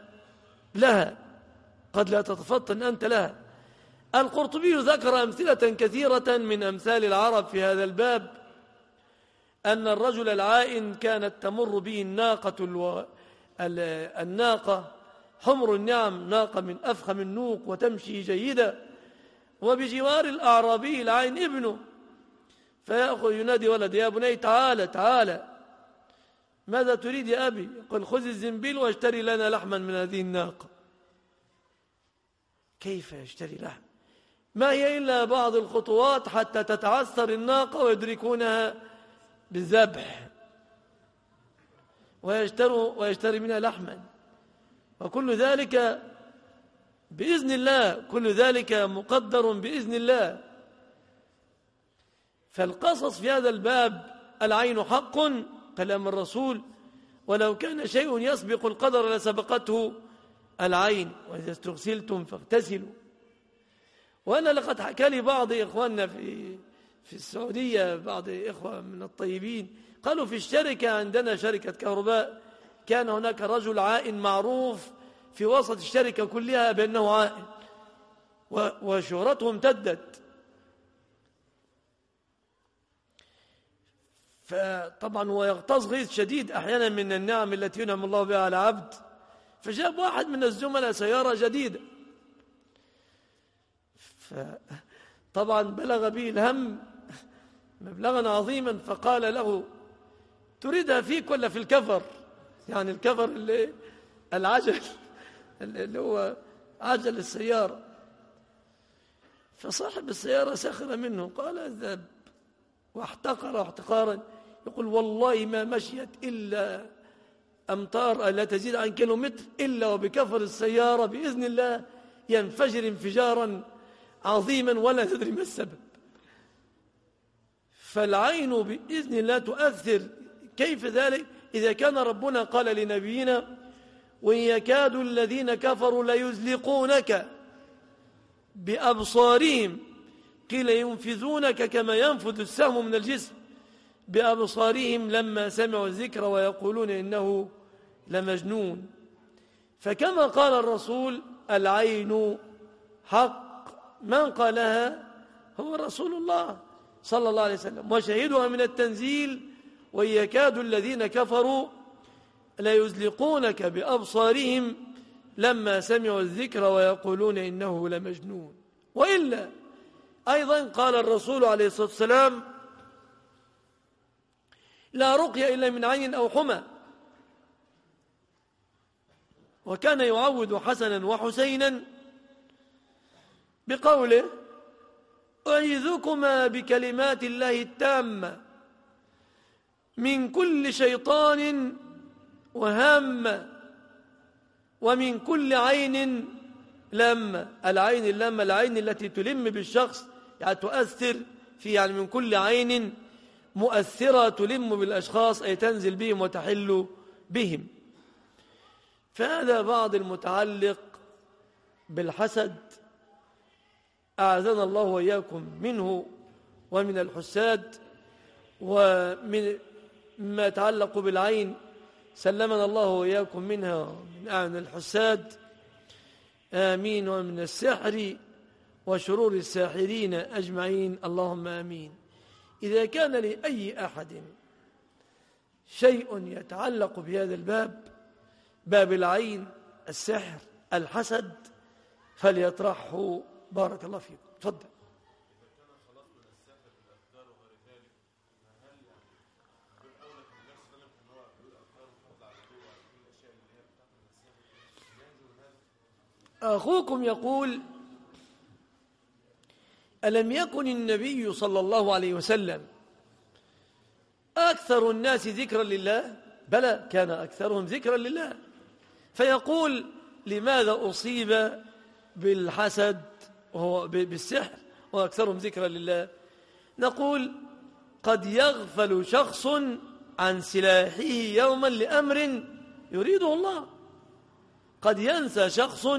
لها. القرطبي ذكر أمثلة كثيرة من أمثال العرب في هذا الباب، أن الرجل العائن كانت تمر به الناقة حمر النعم، ناقة من أفخم النوق وتمشي جيدة، وبجوار الأعرابي العائن ابنه، فيأخذ ينادي ولد: يا بني تعالى، ماذا تريد يا أبي؟ قل: خذ الزنبيل واشتري لنا لحما من هذه الناقة. كيف يشتري لحم؟ ما هي إلا بعض الخطوات حتى تتعثر الناقة ويدركونها بالذبح ويشتري منها لحما، وكل ذلك بإذن الله، كل ذلك مقدر بإذن الله. فالقصص في هذا الباب: العين حق كلام الرسول، ولو كان شيء يسبق القدر لسبقته العين، وإذا استغسلتم فاغتسلوا. وأنا لقد حكى لي بعض إخواننا في السعودية، بعض إخوة من الطيبين، قالوا في الشركة عندنا شركة كهرباء كان هناك رجل عائن معروف في وسط الشركة كلها بأنه عائن، وشهرته امتدت. فطبعا هو يغتاظ غيظ شديد أحيانا من النعم التي ينعم الله بها على عبد، فجاب واحد من الزملاء سيارة جديدة، فطبعا بلغ به الهم مبلغا عظيما، فقال له: تريدها فيك ولا في الكفر؟ يعني الكفر العجل اللي هو عجل السيارة. فصاحب السيارة سخر منه، قال: اذهب، واحتقر احتقارا، يقول: والله ما مشيت إلا أمتار لا تزيد عن كيلومتر إلا وبكفر السيارة بإذن الله ينفجر انفجارا عظيما ولا تدري ما السبب. فالعين بإذن الله تؤثر. كيف ذلك؟ إذا كان ربنا قال لنبينا: وإن يكاد الذين كفروا ليزلقونك بأبصارهم، قيل ينفذونك كما ينفذ السهم من الجسم، بأبصارهم لما سمعوا الذكر ويقولون إنه لمجنون. فكما قال الرسول: العين حق، من قالها هو رسول الله صلى الله عليه وسلم، وشهدها من التنزيل: وإن يكاد الذين كفروا ليزلقونك بأبصارهم لما سمعوا الذكر ويقولون إنه لمجنون. وإلا أيضا قال الرسول عليه الصلاة والسلام: لا رقية إلا من عين أو حمى. وكان يعود حسنا وحسينا بقوله: أعيذكما بكلمات الله التامة من كل شيطان وهامة ومن كل عين لامة. العين اللامة العين التي تلم بالشخص، يعني تؤثر فيه، يعني من كل عين مؤثرة تلم بالأشخاص، أي تنزل بهم وتحل بهم. فهذا بعض المتعلق بالحسد، أعاذنا الله وإياكم منه ومن الحساد، ومن ما يتعلق بالعين سلمنا الله وإياكم منها من أعين الحساد، آمين، ومن السحر وشرور الساحرين أجمعين، اللهم آمين. إذا كان لأي أحد شيء يتعلق بهذا الباب، باب العين، السحر، الحسد، فليطرحه. بارك الله فيكم. تفضل. أخوكم يقول: ألم يكن النبي صلى الله عليه وسلم أكثر الناس ذكرا لله؟ بلى، كان أكثرهم ذكرا لله. فيقول: لماذا أصيب بالحسد وهو بالسحر وأكثرهم ذكرا لله؟ نقول: قد يغفل شخص عن سلاحه يوما لأمر يريده الله. قد ينسى شخص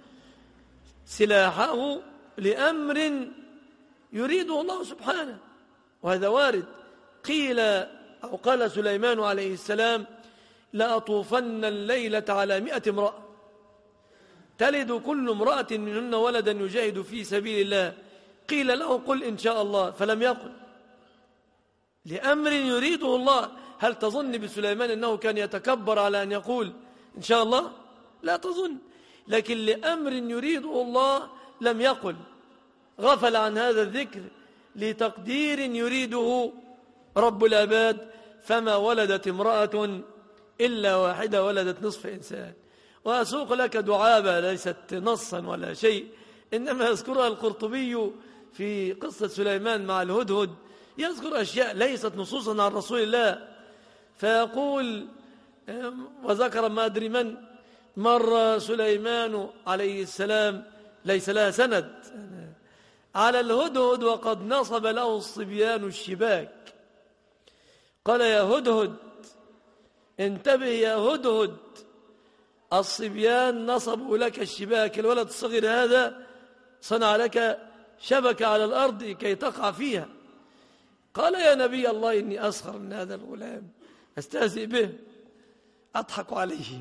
سلاحه لأمر يريده الله سبحانه، وهذا وارد. قيل أو قال سليمان عليه السلام: لأطوفن الليلة على 100 امرأة تلد كل امرأة منهن ولدا يجاهد في سبيل الله. قيل له: قل إن شاء الله، فلم يقل، لأمر يريده الله. هل تظن بسليمان أنه كان يتكبر على أن يقول إن شاء الله؟ لا تظن. لكن لأمر يريده الله لم يقل، غفل عن هذا الذكر لتقدير يريده رب العباد. فما ولدت امرأة إلا واحدة ولدت نصف إنسان. وأسوق لك دعابة ليست نصا ولا شيء، إنما يذكرها القرطبي في قصة سليمان مع الهدهد، يذكر أشياء ليست نصوصا عن رسول الله. فيقول، وذكر ما أدري من، مر سليمان عليه السلام ليس لها سند على الهدهد وقد نصب له الصبيان الشباك. قال: يا هدهد انتبه يا هدهد، الصبيان نصبوا لك الشباك، الولد الصغير هذا صنع لك شبكة على الأرض كي تقع فيها. قال: يا نبي الله إني أسخر من هذا الغلام، أستهزئ به، أضحك عليه.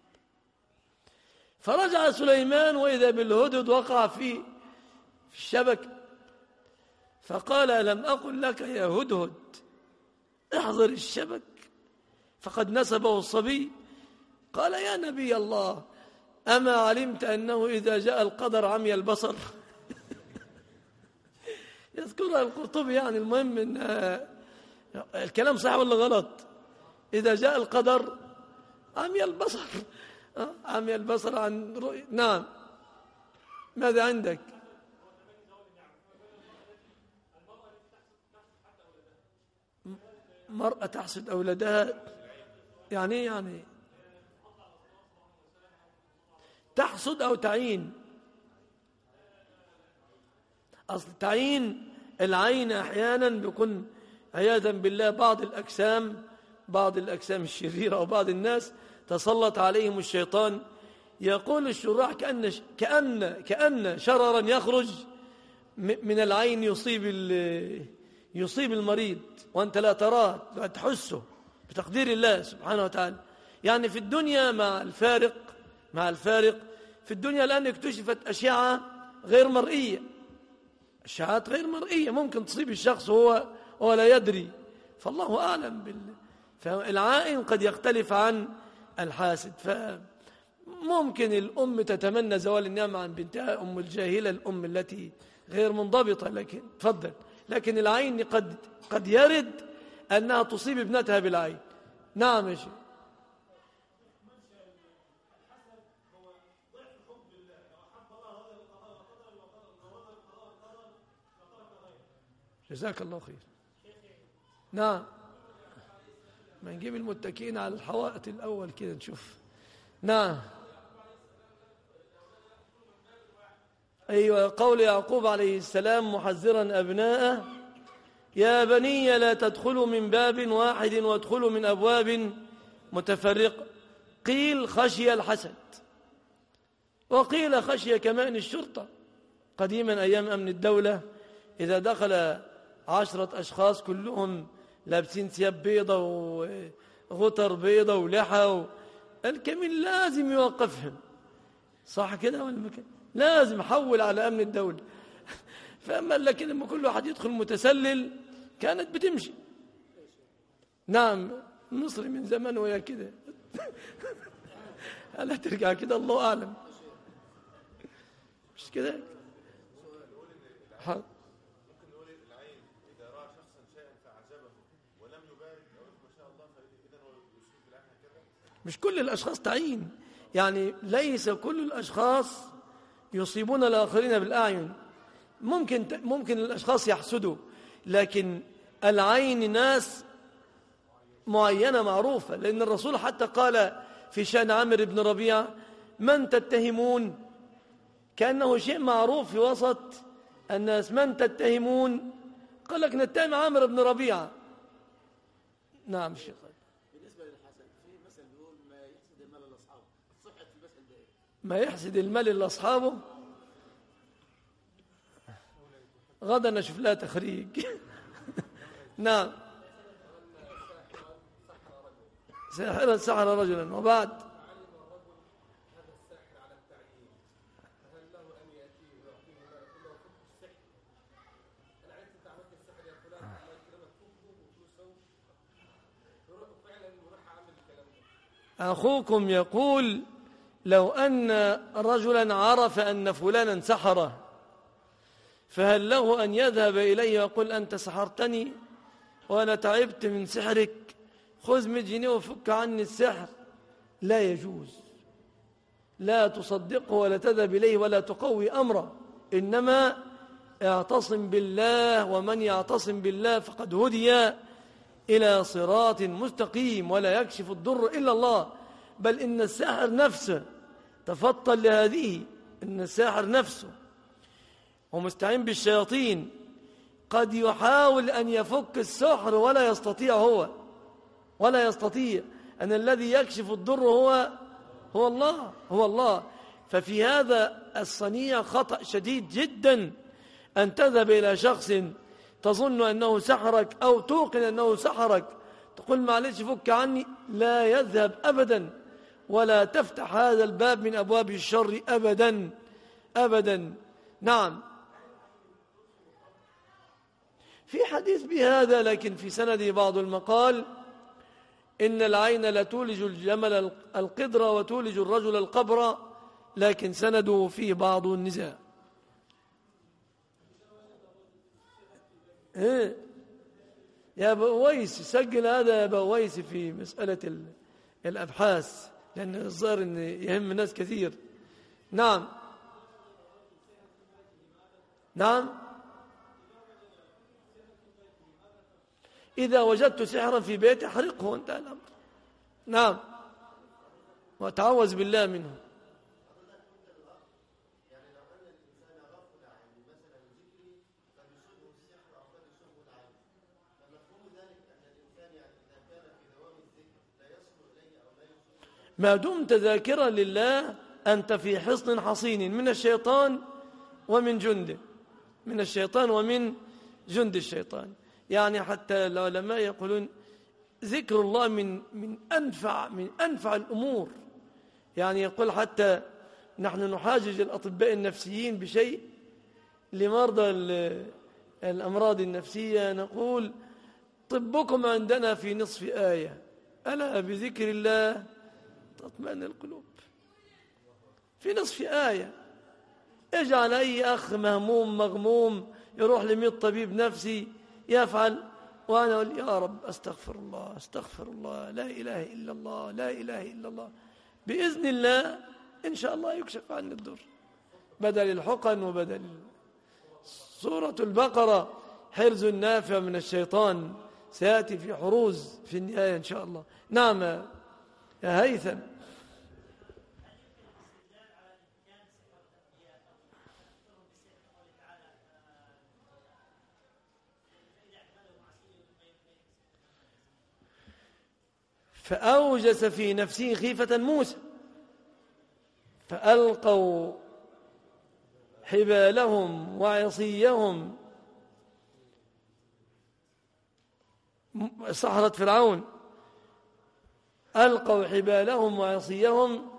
فرجع سليمان وإذا بالهدهد وقع في الشبكة، فقال: ألم أقل لك يا هدهد احذر الشبك فقد نسبه الصبي؟ قال: يا نبي الله، أما علمت أنه إذا جاء القدر عمي البصر؟ يذكرها القرطبي. يعني المهم إن الكلام صح ولا غلط؟ إذا جاء القدر عمي البصر، عمي البصر عن رؤية. نعم، ماذا عندك؟ مرأة تحسد أولادها، يعني تحسد أو تعين. أصل تعين العين أحيانا بيكون عياذا بالله بعض الأجسام الشريرة وبعض الناس تسلط عليهم الشيطان. يقول الشراح: كأن شررا يخرج من العين يصيب المريض وأنت لا تراه، لا تحسه، بتقدير الله سبحانه وتعالى. يعني في الدنيا مع الفارق في الدنيا الآن اكتشفت أشعة غير مرئية، أشعات غير مرئية ممكن تصيب الشخص وهو لا يدري، فالله أعلم فالعائن قد يختلف عن الحاسد. فممكن الأم تتمنى زوال النعمة عن بنتها، أم الجاهلة، الأم التي غير منضبطة، لكن تفضل. لكن العين قد يرد أنها تصيب ابنتها بالعين. نعم يا شيخ. جزاك الله خير. نعم، ما نجيب المتكئين على الحوائط الأول كده نشوف. نعم. أيوة، قول يعقوب عليه السلام محذرا أبناءه: يا بني لا تدخلوا من باب واحد وادخلوا من أبواب متفرقة. قيل خشي الحسد، وقيل خشي كمان الشرطة. قديما أيام أمن الدولة إذا دخل 10 أشخاص كلهم لابسين ثياب بيضة وغطر بيضة ولحى الكمين لازم يوقفهم، صح كده ولا ما كده؟ لازم حول على أمن الدولة. فأما لكن لما كل واحد يدخل متسلل كانت بتمشي. نعم، مصر من زمان ويا كده. هلا ترجع كده الله أعلم، مش كده؟ مش كل الأشخاص تعين، يعني ليس كل الأشخاص يصيبون الآخرين بالأعين. ممكن الأشخاص يحسدوا، لكن العين ناس معينة معروفة، لأن الرسول حتى قال في شأن عامر بن ربيعة: من تتهمون؟ كأنه شيء معروف في وسط الناس. من تتهمون؟ قال لك نتهم عامر بن ربيعة. نعم الشيخ. بالنسبة للحسد في مثل بيقول: ما يحسد المال لأصحابه. صحة في المثل ده إيه؟ ما يحسد المال لأصحابه. غدا نشوف لها تخريج. نعم. سحر رجلا وبعد أخوكم يقول: لو أن رجلا عرف أن فلانا سحره، فهل له أن يذهب إليه ويقول: أنت سحرتني وأنا تعبت من سحرك، خذ 100 جنيه وفك عني السحر؟ لا يجوز. لا تصدقه ولا تذهب إليه ولا تقوي أمره، إنما اعتصم بالله، ومن يعتصم بالله فقد هدي إلى صراط مستقيم، ولا يكشف الضر إلا الله. بل إن الساحر نفسه، تفطن لهذه، إن الساحر نفسه ومستعين بالشياطين قد يحاول أن يفك السحر ولا يستطيع ولا يستطيع. أن الذي يكشف الضر هو الله. ففي هذا الصنيع خطأ شديد جدا أن تذهب إلى شخص تظن أنه سحرك أو توقن أنه سحرك تقول: معلش فك عني. لا يذهب أبدا، ولا تفتح هذا الباب من أبواب الشر أبدا أبدا. نعم، في حديث بهذا، لكن في سنده بعض المقال: إن العين لتولج الجمل القدر وتولج الرجل القبر، لكن سنده فيه بعض النزاع. يا بويس سجل هذا يا بويس في مسألة الأبحاث، لأن الظاهر أن يهم ناس كثير. نعم نعم. إذا وجدت سحرا في بيتي احرقه وانتهى الأمر. نعم، وتعوذ بالله منه. ما دمت ذاكرا لله أنت في حصن حصين من الشيطان ومن جنده، من الشيطان ومن جند الشيطان. يعني حتى العلماء يقولون ذكر الله من أنفع الأمور. يعني يقول حتى نحن نحاجج الأطباء النفسيين بشيء لمرضى الأمراض النفسية، نقول: طبكم عندنا في نصف آية، ألا بذكر الله تطمئن القلوب. في نصف آية. اجعل أي أخ مهموم مغموم يروح ل100 طبيب نفسي يفعل، وأنا أقول يا رب أستغفر الله أستغفر الله لا إله إلا الله لا إله إلا الله، بإذن الله إن شاء الله يكشف عني الضر، بدل الحقن وبدل. سورة البقرة حرز نافع من الشيطان سيأتي في حروز في النهاية إن شاء الله. نعم يا هيثم. فأوجس في نفسه خيفة موسى فألقوا حبالهم وعصيهم، سحرة فرعون ألقوا حبالهم وعصيهم،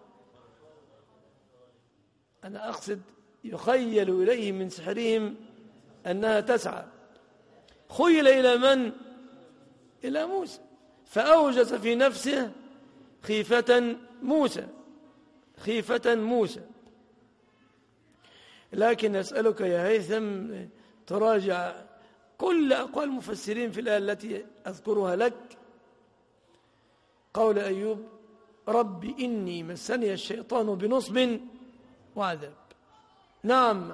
أنا أقصد يخيل إليه من سحرهم أنها تسعى، خيل إلى من؟ إلى موسى، فأوجس في نفسه خيفة موسى خيفة موسى. لكن أسألك يا هيثم تراجع كل أقوال المفسرين في الآية التي أذكرها لك. قول أيوب رب إني مسني الشيطان بنصب وعذاب. نعم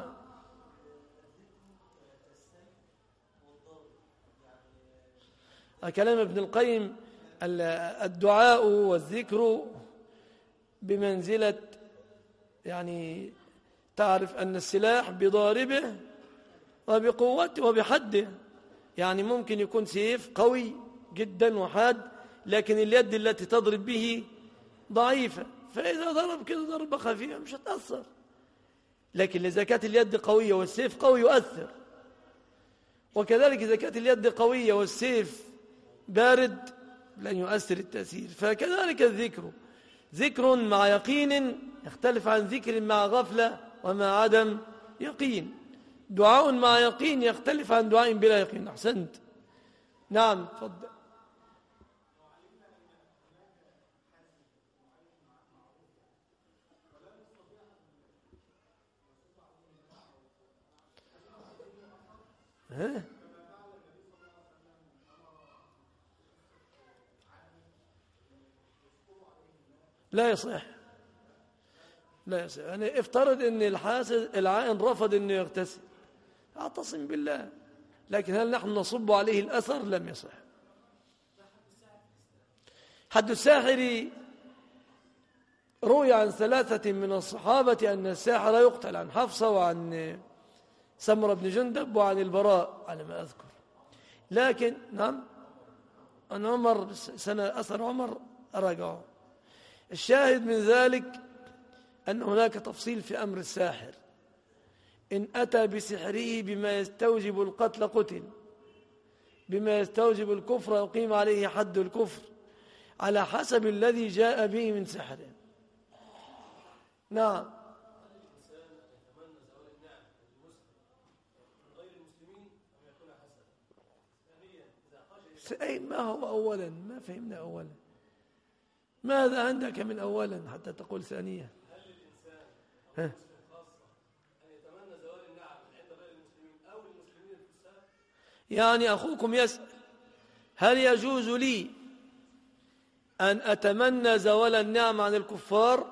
كلام ابن القيم الدعاء والذكر بمنزلة، يعني تعرف أن السلاح بضاربه وبقوته وبحده، يعني ممكن يكون سيف قوي جدا وحاد لكن اليد التي تضرب به ضعيفة، فإذا ضرب كده ضربة خفيفة مش هتأثر، لكن إذا كانت اليد قوية والسيف قوي يؤثر. وكذلك إذا كانت اليد قوية والسيف بارد لن يؤثر التأثير. فكذلك الذكر ذكر مع يقين يختلف عن ذكر مع غفلة ومع عدم يقين، دعاء مع يقين يختلف عن دعاء بلا يقين. أحسنت. نعم تفضل. لا يصح لا يصح. يعني افترض ان العائن رفض انه يغتسل، اعتصم بالله، لكن هل نحن نصب عليه الاثر؟ لم يصح. حد الساحر روي عن 3 من الصحابة أن الساحر يقتل، عن حفصة وعن سمرة بن جندب وعن البراء على ما أذكر. لكن نعم أن عمر سنة أثر عمر أراجعه. الشاهد من ذلك أن هناك تفصيل في أمر الساحر، إن أتى بسحره بما يستوجب القتل قتل، بما يستوجب الكفر يقيم عليه حد الكفر على حسب الذي جاء به من سحره. نعم ما هو أولا؟ ما فهمنا أولا. ماذا عندك من أولا حتى تقول ثانية؟ هل للإنسان خاصة أن يتمنى زوال النعم عند غير المسلمين أو المسلمين الفساق؟ يعني أخوكم يسأل هل يجوز لي أن أتمنى زوال النعم عن الكفار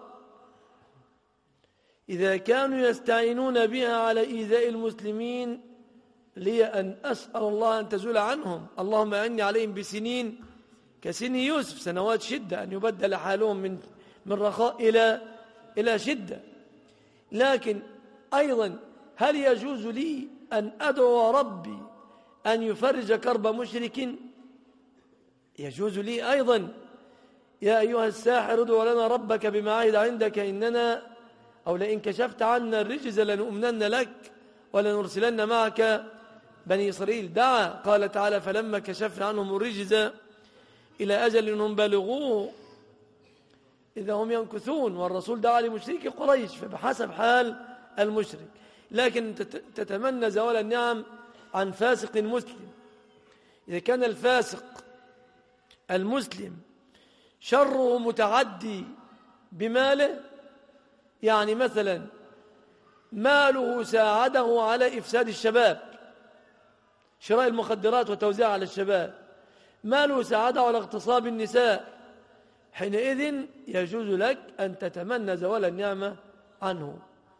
إذا كانوا يستعينون بها على إيذاء المسلمين لي أن أسأل الله أن تزول عنهم؟ اللهم أعني عليهم بسنين كسن يوسف، سنوات شدة، أن يبدل حالهم من رخاء إلى شدة. لكن أيضا هل يجوز لي أن أدعو ربي أن يفرج كرب مشرك؟ يجوز لي أيضا. يا أيها الساحر ادع لنا ربك بما عهد عندك إننا أو لئن كشفت عنا الرجز لنؤمنن لك ولنرسلن معك بني إسرائيل. دعا قال تعالى فلما كشفنا عنهم الرجز إلى أجل هم بالغوه إذا هم ينكثون، والرسول دعا لمشركي قريش فبحسب حال المشرك. لكن تتمنى زوال النعم عن فاسق مسلم، إذا كان الفاسق المسلم شره متعدي بماله، يعني مثلا ماله ساعده على إفساد الشباب، شراء المخدرات وتوزيعها على الشباب، ماله ساعده على اغتصاب النساء، حينئذ يجوز لك أن تتمنى زوال النعمة عنه.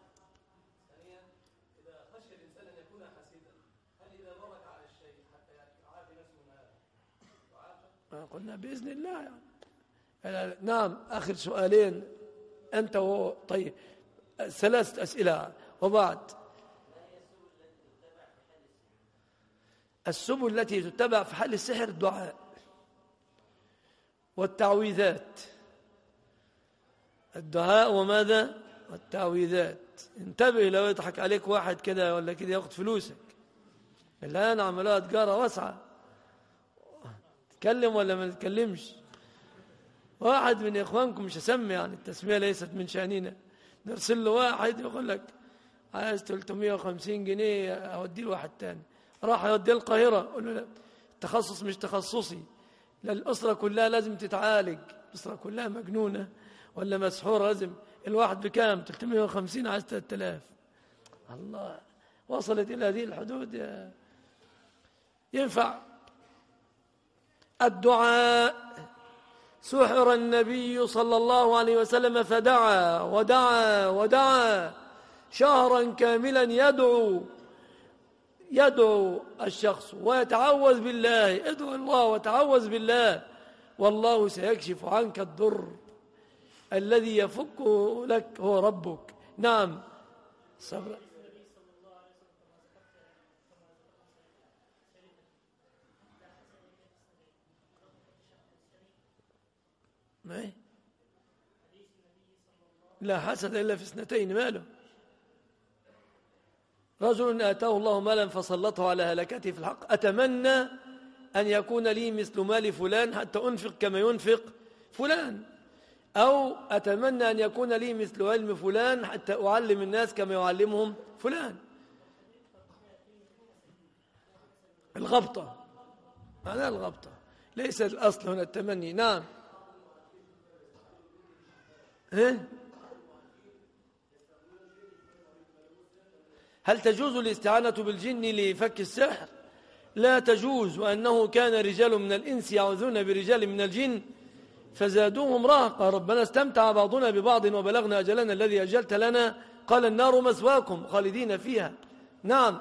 إذا خشي الإنسان أن يكون حسيدا، هل إذا برك على الشيء حتى يعافي نفسه من هذا؟ قلنا بإذن الله يعني. نعم. آخر سؤالين أنت وهو. طيب 3 أسئلة وبعد. السبل التي تتبع في حل السحر الدعاء والتعويذات. الدعاء وماذا؟ والتعويذات. انتبه لو يضحك عليك واحد كده ولا كده ياخد فلوسك. الآن عملوها تجارة واسعة. تتكلم ولا ما تتكلمش؟ واحد من إخوانكم مش هسمي يعني، التسمية ليست من شأننا، نرسل له واحد يقول لك عايز 350 جنيه أوديه لواحد تاني، راح يوديه القاهرة، قول له لا التخصص مش تخصصي، لا الأسرة كلها لازم تتعالج، الأسرة كلها مجنونة ولا مسحورة، لازم الواحد بكام؟ 350 عايز 3000. الله، وصلت إلى هذه الحدود. ينفع الدعاء. سحر النبي صلى الله عليه وسلم فدعا ودعا ودعا شهرا كاملا يدعو الشخص ويتعوذ بالله. ادعو الله وتعوذ بالله، والله سيكشف عنك الضر، الذي يفك لك هو ربك. نعم. صبر. ما لا حسد إلا في 2. ماله؟ رجل آتاه الله مالا فسلطه على هلكته في الحق، أتمنى أن يكون لي مثل مال فلان حتى أنفق كما ينفق فلان، أو أتمنى أن يكون لي مثل علم فلان حتى أعلم الناس كما يعلمهم فلان. الغبطة، معناها الغبطة، ليس الأصل هنا التمني. نعم. هل تجوز الاستعانة بالجن لفك السحر؟ لا تجوز، وأنه كان رجال من الإنس يعوذون برجال من الجن فزادوهم رهقا. ربنا استمتع بعضنا ببعض وبلغنا أجلنا الذي أجلت لنا، قال النار مثواكم خالدين فيها. نعم.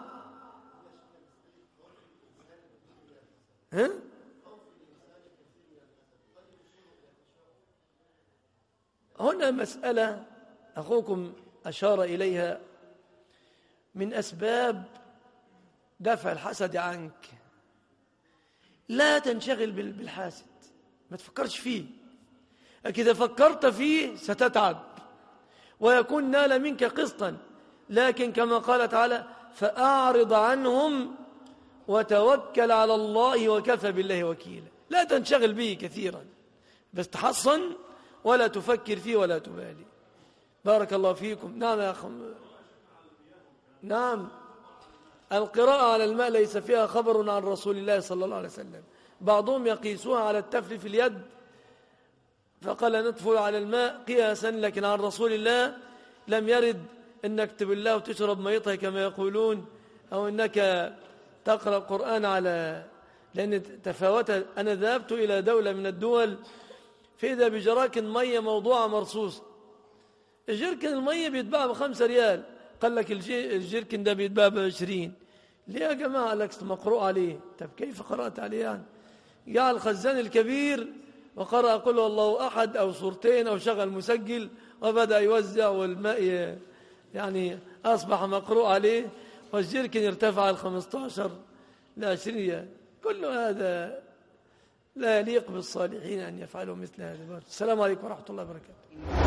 هنا مسألة أخوكم أشار إليها من أسباب دفع الحسد عنك. لا تنشغل بالحاسد، ما تفكرش فيه، إذا فكرت فيه ستتعب ويكون نال منك قسطا. لكن كما قال تعالى فأعرض عنهم وتوكل على الله وكفى بالله وكيلا. لا تنشغل به كثيرا، بس تحصن ولا تفكر فيه ولا تبالي. بارك الله فيكم. نعم يا أخي. نعم. القراءة على الماء ليس فيها خبر عن رسول الله صلى الله عليه وسلم. بعضهم يقيسوها على التفل في اليد فقال ندفل على الماء قياسا، لكن عن رسول الله لم يرد أنك تبلاه وتشرب ميتها كما يقولون، أو أنك تقرأ القرآن على، لأن تفاوت. أنا ذهبت إلى دولة من الدول فإذا بجراكن مية موضوعة مرصوصة، الجركن المية بيتباع ب5 ريال، قال لك الجركن ده بيتباع ب20. ليه يا جماعة؟ لك مقروء عليه. طب كيف قرأت عليه يعني؟ جاء الخزان الكبير وقرأ قل هو الله أحد أو سورتين أو شغل مسجل وبدأ يوزع، والماء يعني أصبح مقروء عليه، والجركن ارتفع 15 ل20 ريال. كل هذا لا يليق بالصالحين أن يفعلوا مثل هذا. السلام عليكم ورحمة الله وبركاته.